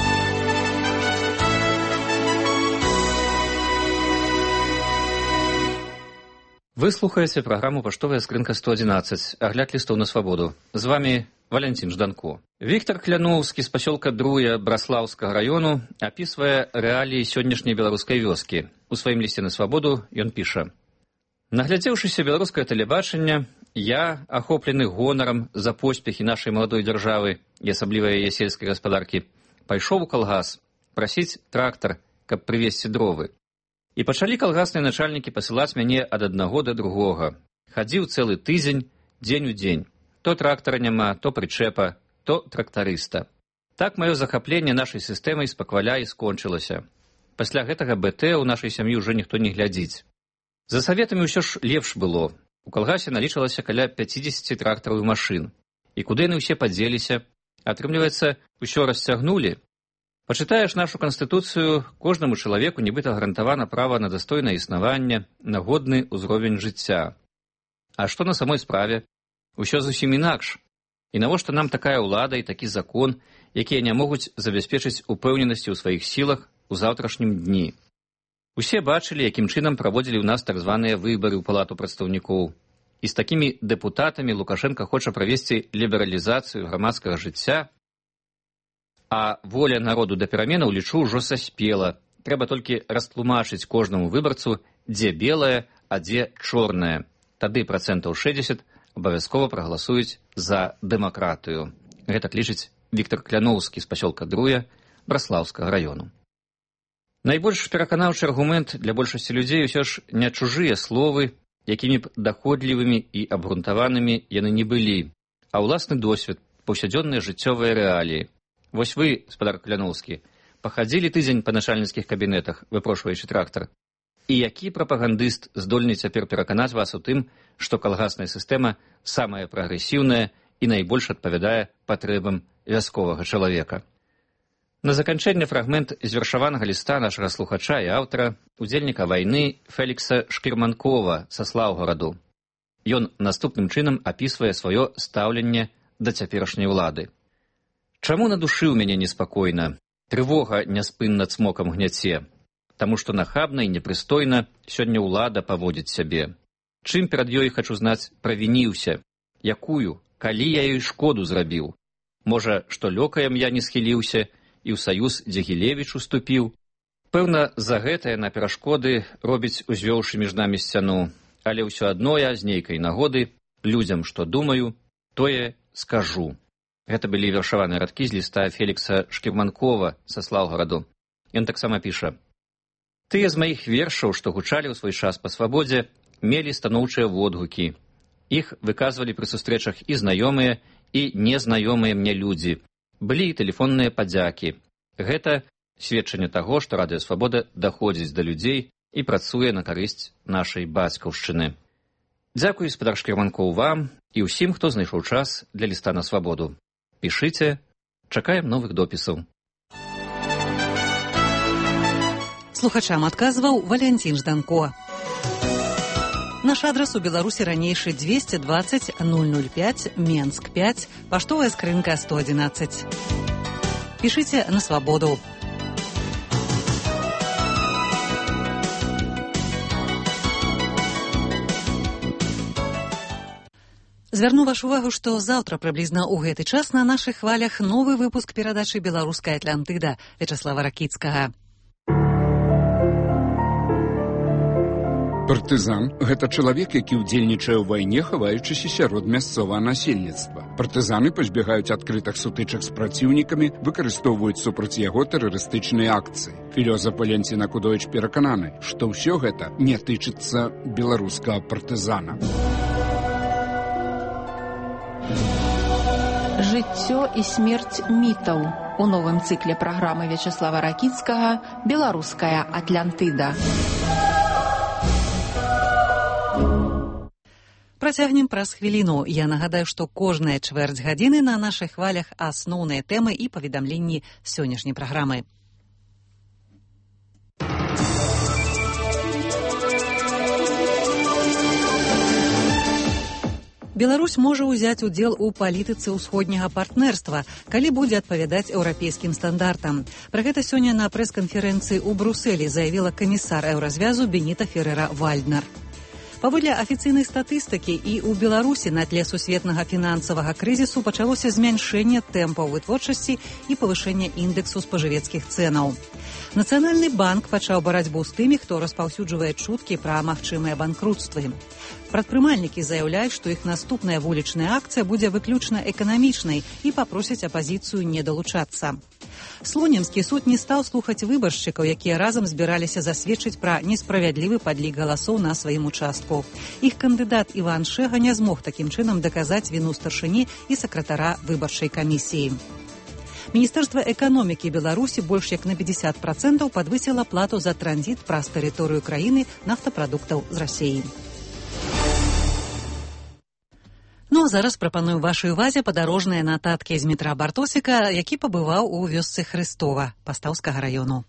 Вы слухаеце праграму «Паштовая скрынка 111», агляд лістоў на свабоду. З вами Валянцін Жданко. Віктор Кляноўскі з пасёлка Друя Браслаўскага раёну апісвае рэаліі сённяшняй беларускай вёскі. У сваім лісце на свабоду ён піша: «Наглядзеўшыся беларускае тэлебачанне, я, ахоплены гонарам за поспехі нашай маладой дзяржавы і асабліва яе сельскай гаспадаркі, пайшоў у калгас прасіць трактар, каб прывезці дровы. І пачалі калгасныя начальнікі пасылаць мяне ад аднаго да другога. Хадзіў цэлы тыдзень, дзень у дзень. То трактара няма, то прычэпа, то трактарыста. Так маё захапленне нашай сістэмай спакваля і скончылася. Пасля гэтага БТ ў нашай сям'і ўжо ніхто не глядзіць. За саветамі ўсё ж лепш было. У калгасе налічылася каля 50 трактараў і машын. І куды яны ўсе падзеліся? Атрымліваецца, усё расцягнулі. Пачытаеш нашу канстытуцыю, кожнаму чалавеку нібыта гарантавана права на дастойнае існаванне, на годны ўзровень жыцця. А што на самой справе? Усё зусім інакш. І навошта нам такая ўлада і такі закон, якія не могуць забяспечыць упэўненасці ў сваіх сілах у заўтрашнім дні? Усе бачылі, якім чынам праводзілі ў нас так званыя выбары ў палату прадстаўнікоў. І з такімі дэпутатамі Лукашенка хоча правесці лібералізацыю грамадскага жыцця, а воля народу да пераменаў, лічу, ўжо саспела. Трэба толькі растлумачыць кожнаму выбарцу, дзе белае, а дзе чорнае. Тады 60% абавязкова прагаласуюць за дэмакратыю. Гэтак лічыць Віктор Кляноўскі з пасёлка Друя Браслаўскага раёну. Найбольш пераканаўчы аргумент для большасці людзей усё ж не чужыя словы, якімі б даходлівымі і абгрунтаванымі яны не былі, а ўласны досвед, паўсядзённыя жыццёвыя рэаліі. Вось вы, спадар Кляноўскі, пахадзілі тыдзень па начальніцкіх кабінетах, выпрошваючы трактар. І які прапагандыст здольны цяпер пераканаць вас у тым, што калгасная сістэма самая прагрэсіўная і найбольш адпавядае патрэбам вясковага чалавека? На заканчэнне фрагмент з вершаванага ліста нашага слухача і аўтара, удзельніка вайны Фелікса Шкірманкова са Слаўгораду. Ён наступным чынам апісвае сваё стаўленне да цяперашняй улады. Чаму на душы ў мяне неспакойна? Трывога няспынна цмокам гняце. Таму што нахабна і непрыстойна сёння ўлада паводзіць сябе. Чым перад ёй, хачу знаць, правініўся? Якую? Калі я ёй шкоду зрабіў? Можа, што лёкаем я не схіліўся і ў саюз Дзягілевіч уступіў? Пэўна, за гэта яна перашкоды робіць, узвёўшы між намі сцяну. Але ўсё адно я з нейкай нагоды людзям, што думаю, тое скажу. Гэта былі вершаваныя радкі з ліста Фелікса Шкірманкова са Слаўгораду. Ён таксама піша: «Тыя з маіх вершаў, што гучалі ў свой час па свабодзе, мелі станоўчыя водгукі. Іх выказвалі пры сустрэчах і знаёмыя, і незнаёмыя мне людзі. Былі і тэлефонныя падзякі. Гэта сведчанне таго, што Радыё Свабода даходзіць да людзей і працуе на карысць нашай бацькаўшчыны. Дзякуй, спадар Шкірманкоў, вам і ўсім, хто знайшоў час для ліста на свабоду. Пішыце, чакаем новых допісаў». Слухачам адказваў Валянцін Жданко. Наш адрас у Беларусі ранейшы 220 005 Менск 5, паштовая скрынка 111. Пішыце на свабоду. Звярну вашу увагу, што заўтра прыблізна ў гэты час на нашых хвалях новы выпуск перадачы «Беларуская Атлантыда» Вячаслава Ракіцкага. Партызан – гэта чалавек, які ўдзельнічае ў вайне, хаваючыся сярод мясцовага насельніцтва. Партызаны пазбягаюць адкрытых сутычак з праціўнікамі, выкарыстоўваюць супраць яго тэрарыстычныя акцыі. Філёзаф Валянцін Акудовіч перакананы, што ўсё гэта не тычыцца беларускага партызана. Жыццё і смерць мітаў у новым цыкле праграмы Вячаслава Ракіцкага «Беларуская Атлантыда». Працягнем праз хвіліну. Я нагадаю, што кожная чвэрць гадзіны на нашых хвалях асноўныя тэмы і паведамленні сённяшняй праграмы. Беларусь можа ўзяць удзел у палітыцы ўсходняга партнерства, калі будзе адпавядаць еўрапейскім стандартам. Пра гэта сёння на прэс-канферэнцыі ў Брусэлі заявіла камісар еўразвязу Беніта Ферера-Вальднер. Паводле афіцыйнай статыстыкі і ў Беларусі на тле сусветнага фінансавага крызісу пачалося змяншэнне тэмпаў вытворчасці і павышэнне індэксу спажывецкіх цэнаў. Нацыянальны банк пачаў барацьбу з тымі, хто распаўсюджвае чуткі пра магчымыя банкрутствы. Прадпрымальнікі заяўляюць, што іх наступная вулічная акцыя будзе выключна эканамічнай і папросяць апазіцыю не далучацца. Слонімскі суд не стаў слухаць выбаршчыкаў, якія разам збіраліся засведчыць пра несправядлівы падлік галасоў на сваім участку. Іх кандыдат Іван Шэга не змог такім чынам даказаць віну старшыні і сакратара выбарчай камісіі. Міністэрства эканомікі Беларусі больш як на 50% падвысіла плату за транзіт праз тэрыторыю краіны нафтапрадуктаў з Расіі. Ну, а зараз прапаную вашай увазе падарожныя нататкі з Дмітра Бартосіка, які пабываў у вёсцы Хрыстова Пастаўскага раёну.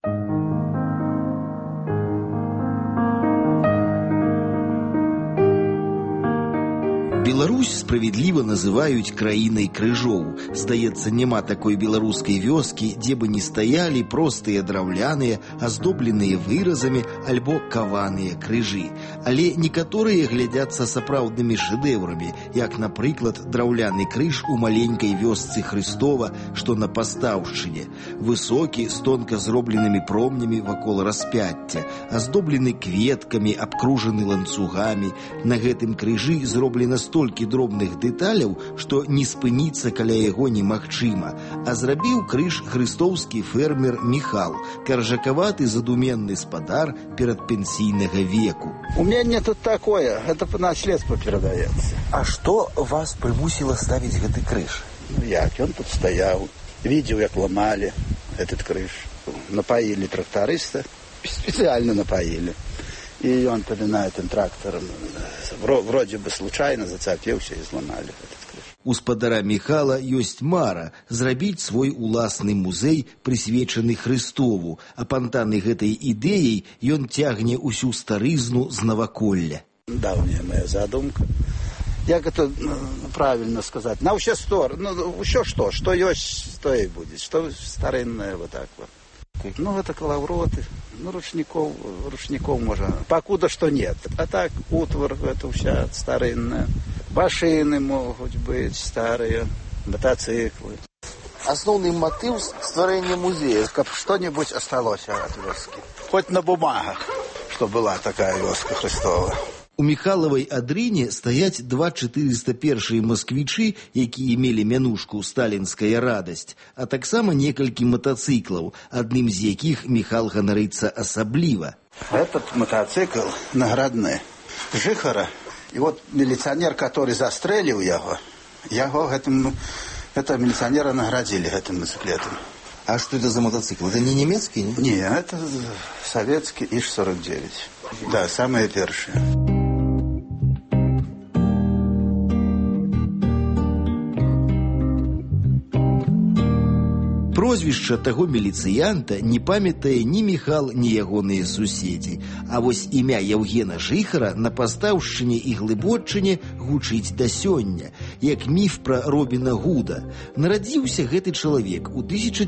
Беларусь справедліва называюць краінай крыжоў. Здаецца, няма такой беларускай вёскі, дзе бы не стаялі простыя драўляныя, аздобленыя выразамі альбо каваныя крыжы. Але некаторыя глядзяцца сапраўднымі шэдэўрамі, як, напрыклад, драўляны крыж у маленькай вёсцы Хрыстова, што на Пастаўшчыне. Высокі, з тонка зробленымі промнямі вакол распяцця, аздоблены кветкамі, абкружаны ланцугамі. На гэтым крыжы зроблена столькі дробных дэталяў, што не спыніцца каля яго немагчыма. А зрабіў крыж хрыстоўскі фермер Міхал, каржакаваты задуменны спадар перадпенсійнага веку. Умение тут такое, это по наследству передается. А што вас прымусіла ставіць гэты крыж? Як, он тут стаяў, видел, як ламали этот крыж. Напоили тракториста, специально напоили. И он тогда на этом трактором вроде бы случайно зацапился и сломали этот крыж. У спадара Міхала ёсць мара зрабіць свой уласны музей, прысвечаны Хрыстову. Апантаны гэтай ідэяй ён цягне ўсю старызну з наваколля. Давняя моя задумка. Як это правильно сказать? На ўсе стороны, ну, ўсё што ёсць, то і будзе, што старыннае вот так вот. Ну, это коловроты, ну, ручников можно, покуда что нет. А так, утвар, это вся старинная. Машины могут быть старые, мотоциклы. Основный мотив стварэння музея. Как что-нибудь осталось от вёски. Хоть на бумагах, что была такая вёска Христова. У Міхалавай адрыне стаяць 2401 москвічы, якія мелі мянушку «Сталінская радасць», а таксама некалькі матацыклаў, адным з якіх Міхал ганарыцца асабліва. Этот мотоцикл наградны жыхара. И вот милиционер, который застрелил его это милиционера наградили этим мотоциклетом. А что это за мотоцикл? Это не немецкий? Не, это советский ИЖ-49. Да, самые первые. прозвішча таго міліцыянта не памятае ні Міхал, ні ягоныя суседзі. А вось імя Яўгена Жыхара на Пастаўшчыне і Глыбоччыне гучыць да сёння, як міф пра Робіна Гуда. Нарадзіўся гэты чалавек у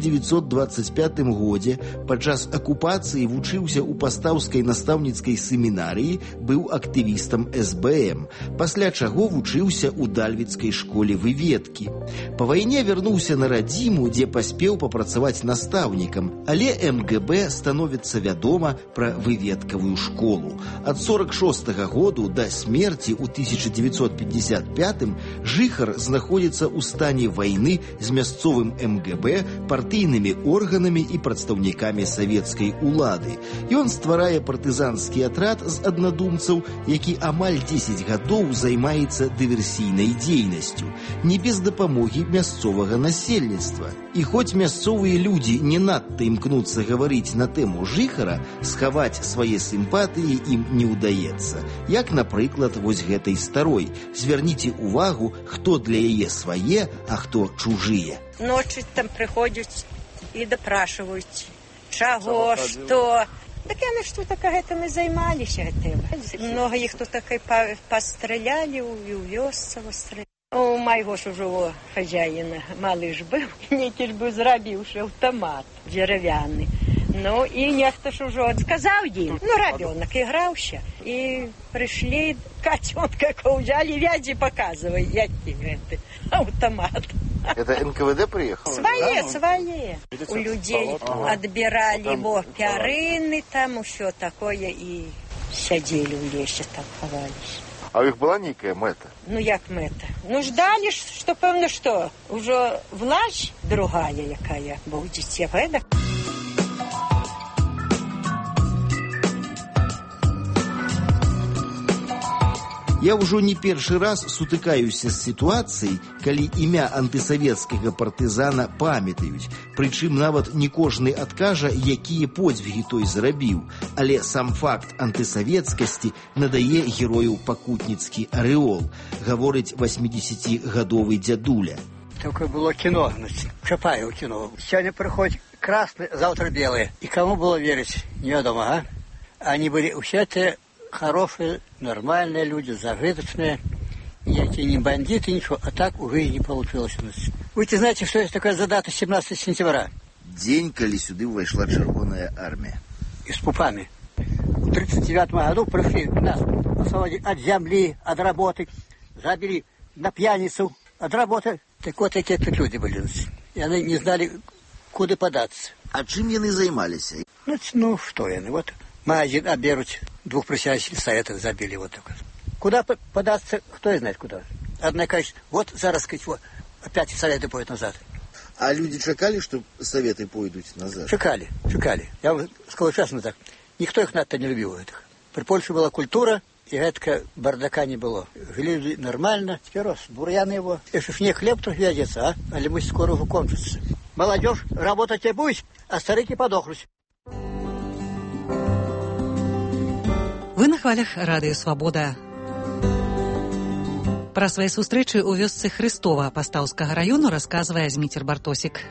1925 годзе, падчас акупацыі вучыўся ў пастаўскай настаўніцкай семінарыі, быў актывістам СБМ, пасля чаго вучыўся ў дальвіцкай школе выведкі. Па вайне вярнуўся на радзіму, дзе паспеў папрацаваць настаўнікам, але МГБ становіцца вядома пра выведкавую школу. Ад 46-го году да смерці ў 1955-м Жыхар знаходзіцца ў стане вайны з мясцовым МГБ, партыйнымі органамі і прадстаўнікамі савецкай улады. Ён стварае партызанскі атрад з аднадумцаў, які амаль 10 гадоў займаецца дыверсійнай дзейнасцю, не без дапамогі мясцовага насельніцтва. І хоць мясцовыя людзі не надта імкнуцца гаварыць на тэму Жыхара, схаваць свае сімпатыі ім не ўдаецца. Як, напрыклад, вось гэтай старой. Звярніце увагу, хто для яе свае, а хто чужыя. Ночы там прыходзяць і дапрашваюць, чаго, што. Так яны што так гэтым і займаліся гэтым. Многа іх тут так і пастралялі, і ў вёсцы пастралялі. У майго ж ужо хазяіна малы ж быў, нейкі ж быў зрабіўшы аўтамат дзеравяны. Ну, і нехта ж ужо адказаў ім. Ну, рабёнак іграўся. І прыйшлі, кацёнка ўзялі, вядзі паказвай, які гэты аўтамат. Это НКВД приехал? Свае. У людзей адбіралі пярыны там, усё такое, і сядзелі ў лесе, там хаваліся. А у іх была нейкая мэта? Ну, як мэта? Ну, ждалі, што, пэўна, што? Ужо власть другая, якая будзе, гэтак. Я ўжо не першы раз сутыкаюся з сітуацыяй, калі імя антысавецкага партызана памятаюць. Прычым нават не кожны адкажа, якія подзвігі той зрабіў. Але сам факт антысавецкасці надае герою пакутніцкі арэол, гаворыць 80-гадовы дзядуля. Такое было кино, Чапаев кино. Сегодня приходит красный, завтра белый. И кому было верить, неведомо, а? Они были все те хорошие, нормальные люди, зажиточные, никакие не бандиты, ничего, а так уже и не получилось у нас. Вы знаете, что есть такая за дата 17 сентября? День, коли сюда вошла Червоная армия. И с пупами. В 1939 году пришли нас освободить от земли, от работы, забили на пьяницу, от работы. Так вот такие тут люди были. И они не знали, куда податься. А чем они занимались? Ну, что они, вот. Магазин оберут, 2 председателей советов забили вот так вот. Куда податься, кто знает куда. Одна кажется, вот зараз, вот, опять советы пойдут назад. А люди чекали, что советы пойдут назад? Чекали. Я вам скажу честно так, никто их надто не любил этих. При Польше была культура, и этого бардака не было. Жили нормально, теперь раз, бурьяны его. Если ж не хлеб, то вязется, а? Але мы скоро уже кончится. Молодежь, работать и будешь, а старики подохнуть. Вы на хвалях Радыё Свабода. Пра свае сустрэчы ў вёсцы Хрыстова Пастаўскага раёну расказвае Зміцер Бартосік.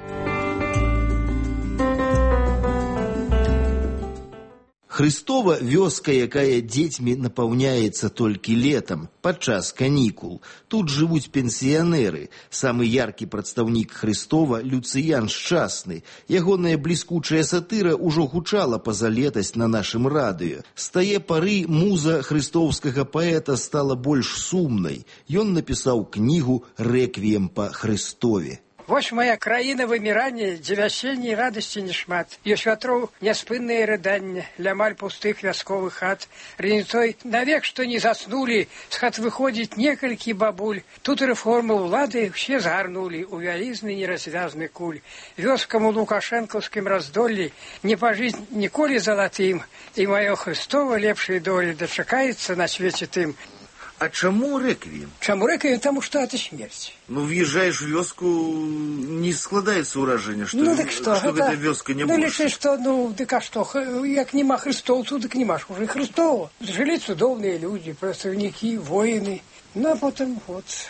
Хрыстова вёска, якая дзецьмі напаўняецца толькі летам, падчас канікул. Тут жывуць пенсіянеры. Самы яркі прадстаўнік Хрыстова Люцыян Шчасны. Ягоная бліскучая сатыра ўжо гучала па-за летась на нашым радыё. З тае пары муза хрыстоўскага паэта стала больш сумнай. Ён напісаў кнігу «Рэквіем па Хрыстове». Вось моя краіна вымірання, дзе вясельнай радасці нешмат. Ёсць вятроў няспынныя рыдання, ля маль пустых вясковых хат. Раніцой навек, што не заснулі, з хат выходзіць некалькі бабуль. Тут рэформы ўлады ўсе згарнулі ў вялізны неразвязны куль. Вёскам у лукашэнкаўскім раздоллі не пажыць ніколі залатым, і маё Хрыстова лепшай долі дачакаецца на свеце тым. А чему реквием? Чему реквием? Потому что это смерть. Ну, въезжаешь в вёску, не складаецца ўражанне, што, ну, так што гэта вёска не больш. Ну, лічыш, што, дык а што, як нема хрыстоўцу, дык нема ж уже Хрыстова. Жылі цудоўныя людзі, прадстаўнікі, воіны. Ну, а потым, вот,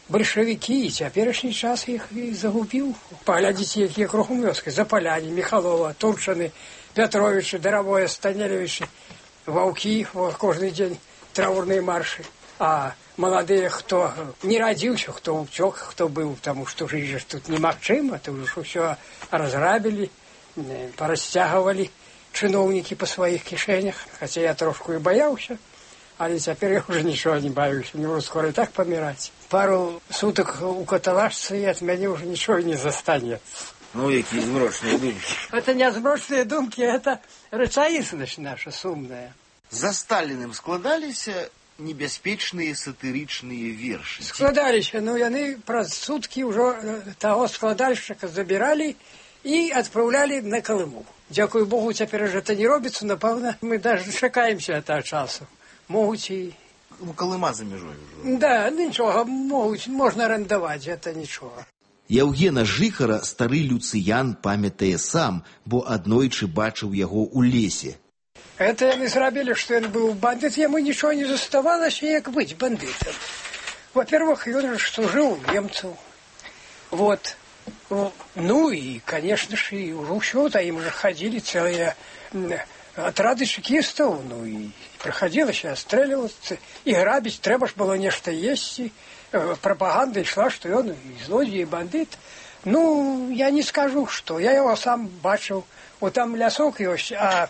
бальшавікі, і цяперашні час іх і загубіў. Паглядзіце, якія кругом вёскі. Запаляне, Михалова, Турчаны, Пятровичы, Даравое, Станелевичы, Ваўкі, кожны дзень траурныя маршы. А маладыя, хто не радзіўся, хто ўцёк, хто быў, таму што жыць жа тут немагчыма, то ўжо ўсё разрабілі, парасцягвалі чыноўнікі па сваіх кішэнях, хаця я трошку і баяўся, але цяпер я ўжо нічога не баюся, мне ўжо скора і так паміраць. Пару сутак у каталажцы і ад мяне ўжо нічога не застанецца. Ну, якія змрочныя думкі. Это не змрочныя думкі, это рэчаіснасць наша сумная. За Сталіным складаліся небяспечныя сатырычныя вершы. Складаліся, ну яны праз суткі ўжо таго складальшчыка забіралі і адпраўлялі на Калыму. Дзякуй Богу, цяпер ж это не робіцца, напэўна, мы даже чакаемся ад часу. Могуць і... Ну, Калыма за мяжой ўжо. Да, нічога, могуць, можна арендаваць, это нічога. Яўгена Жыхара стары Люцыян памятае сам, бо аднойчы бачыў яго ў лесе. Это яны зрабілі, што ён быў бандыт, яму нічого не заставалася, як быць бандытам. Во-первых, ён служыў немцаў. Вот. Ну и, конечно же, и уже все, да, им же ходили целые отрады чекистов, ну и приходилось отстреливаться, и грабить, треба ж было нечто есть, и пропаганда шла, что он и злодей, и бандит. Ну, я не скажу, что, я его сам бачил, вот там лясок есть, а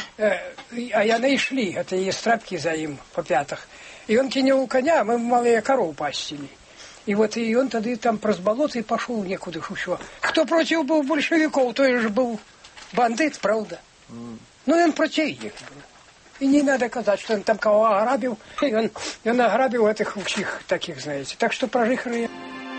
яны шли, это и страпки за им по пятах, и он кинул коня, мы малые коров пастили. И вот и он тогда там праз болото и пошел некуда еще. Кто против был большевиков, то же был бандит, правда? Ну, он против них был. И не надо казать, что он там кого ограбил. И он ограбил этих всех таких, знаете. Так что про Жихара...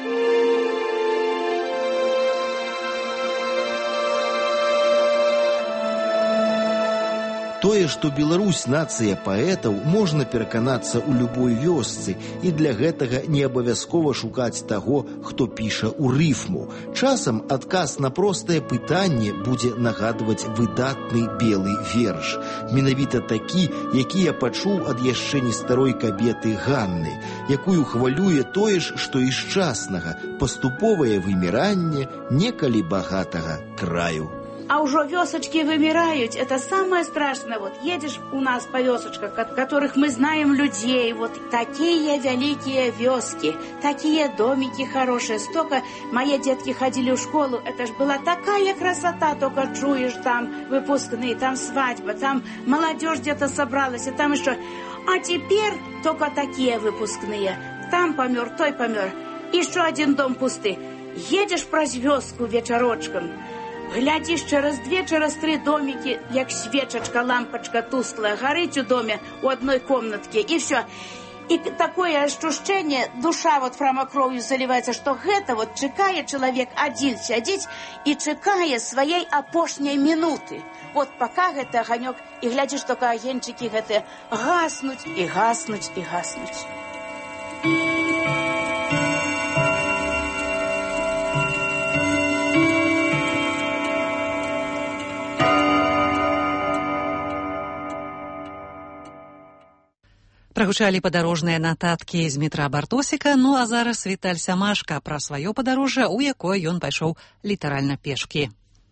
Тое, што Беларусь нацыя паэтаў, можна пераканацца ў любой вёсцы, і для гэтага не абавязкова шукаць таго, хто піша ў рыфму. Часам адказ на простае пытанне будзе нагадваць выдатны белы верш. Менавіта такі, які я пачуў ад яшчэ не старой кабеты Ганны, якую хвалюе тое ж, што і шчаснага, паступовае выміранне некалі багатага краю. А уже вёсочки вымирают, это самое страшное. Вот едешь у нас по вёсочках, от которых мы знаем людей, вот такие великие вёски, такие домики хорошие. Столько мои детки ходили в школу, это ж была такая красота, только чуешь там выпускные, там свадьба, там молодежь где-то собралась, и там еще. А теперь только такие выпускные. Там помер, той помер. Еще один дом пустый. Едешь праз вёску вечерочком, глядишь через 2, через 3 домики, як свечечка, лампочка тусклая, горит у доме у одной комнатки, и все. И такое ощущение, душа вот прямо кровью заливается, что это вот чекает человек один сидеть и чекает своей опошней минуты. Вот пока это огонек, и глядишь только огенчики это гаснуть, и гаснуть, и гаснуть. Прагучалі падарожныя нататкі з метра Бартосіка, ну а зараз Віталь Сямашка пра сваё падарожжа, у якое ён пайшоў літаральна пешкі.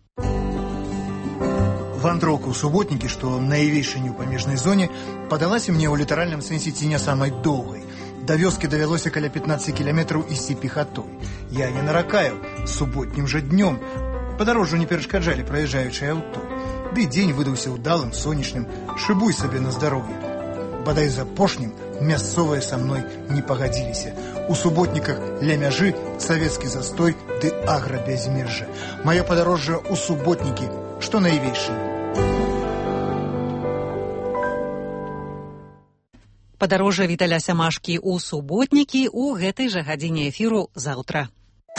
Вандроўка ў суботнікі, што найвейшай у памежнай зоне, падалася мне ў літаральным сэнсе ці не самай доўгай. Да вёскі давялося каля 15 кіламетраў ісці пехатой. Я не наракаю, суботнім жа днём падарожжу не перашкаджалі праязджаючыя аўто. Ды дзень выдаўся ўдалым, сонечным, шыбуй сабе на здароўе. Бадай за апошнім мясцовыя са мной не пагадзіліся. У суботніках ля мяжы савецкі застой ды аграбязмежжа. Маё падарожжа ў суботнікі, што найвейшае. Падарожжа Віталя Сямашкі ў суботнікі ў гэтай жа гадзіне эфіру заўтра.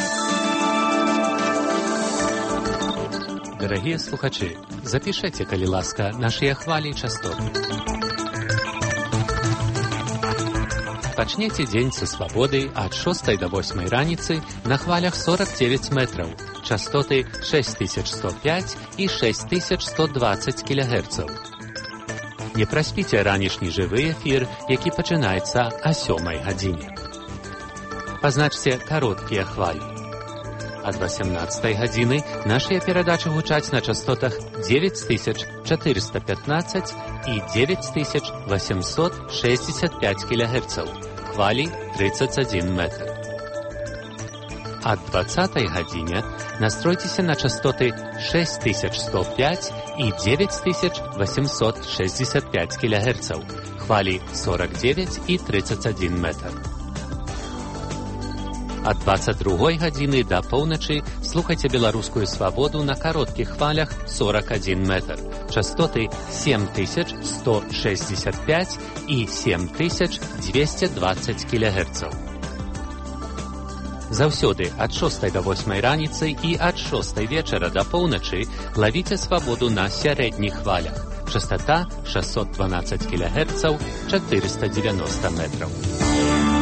Дарагія слухачы, запішайце, калі ласка, нашыя хвалі і частоты. Пачнеце дзень са свабоды ад 6 до 8 раніцы на хвалях 49 метраў, частоты 6105 і 6120 кГц. Не праспіце ранішні жывы эфір, які пачынаецца о 7 гадзіне. пазначце кароткія хвалі. Ад 18 гадзіны нашыя перадачы гучаць на частотах 9415 і 9865 кГц, хвалі 31 метр. Ад 20 гадзіне настройцеся на частоты 6105 і 9865 кГц, хвалі 49 і 31 метр. Ад 22 гадзіны да поўначы слухайце беларускую свабоду на кароткіх хвалях 41 метр, частоты 7165 і 7220 кГц. Заўсёды ад 6 до 8 раніцы і ад 6 вечара да поўначы лавіце свабоду на сярэдніх хвалях. Частота 612 кГц, 490 метраў.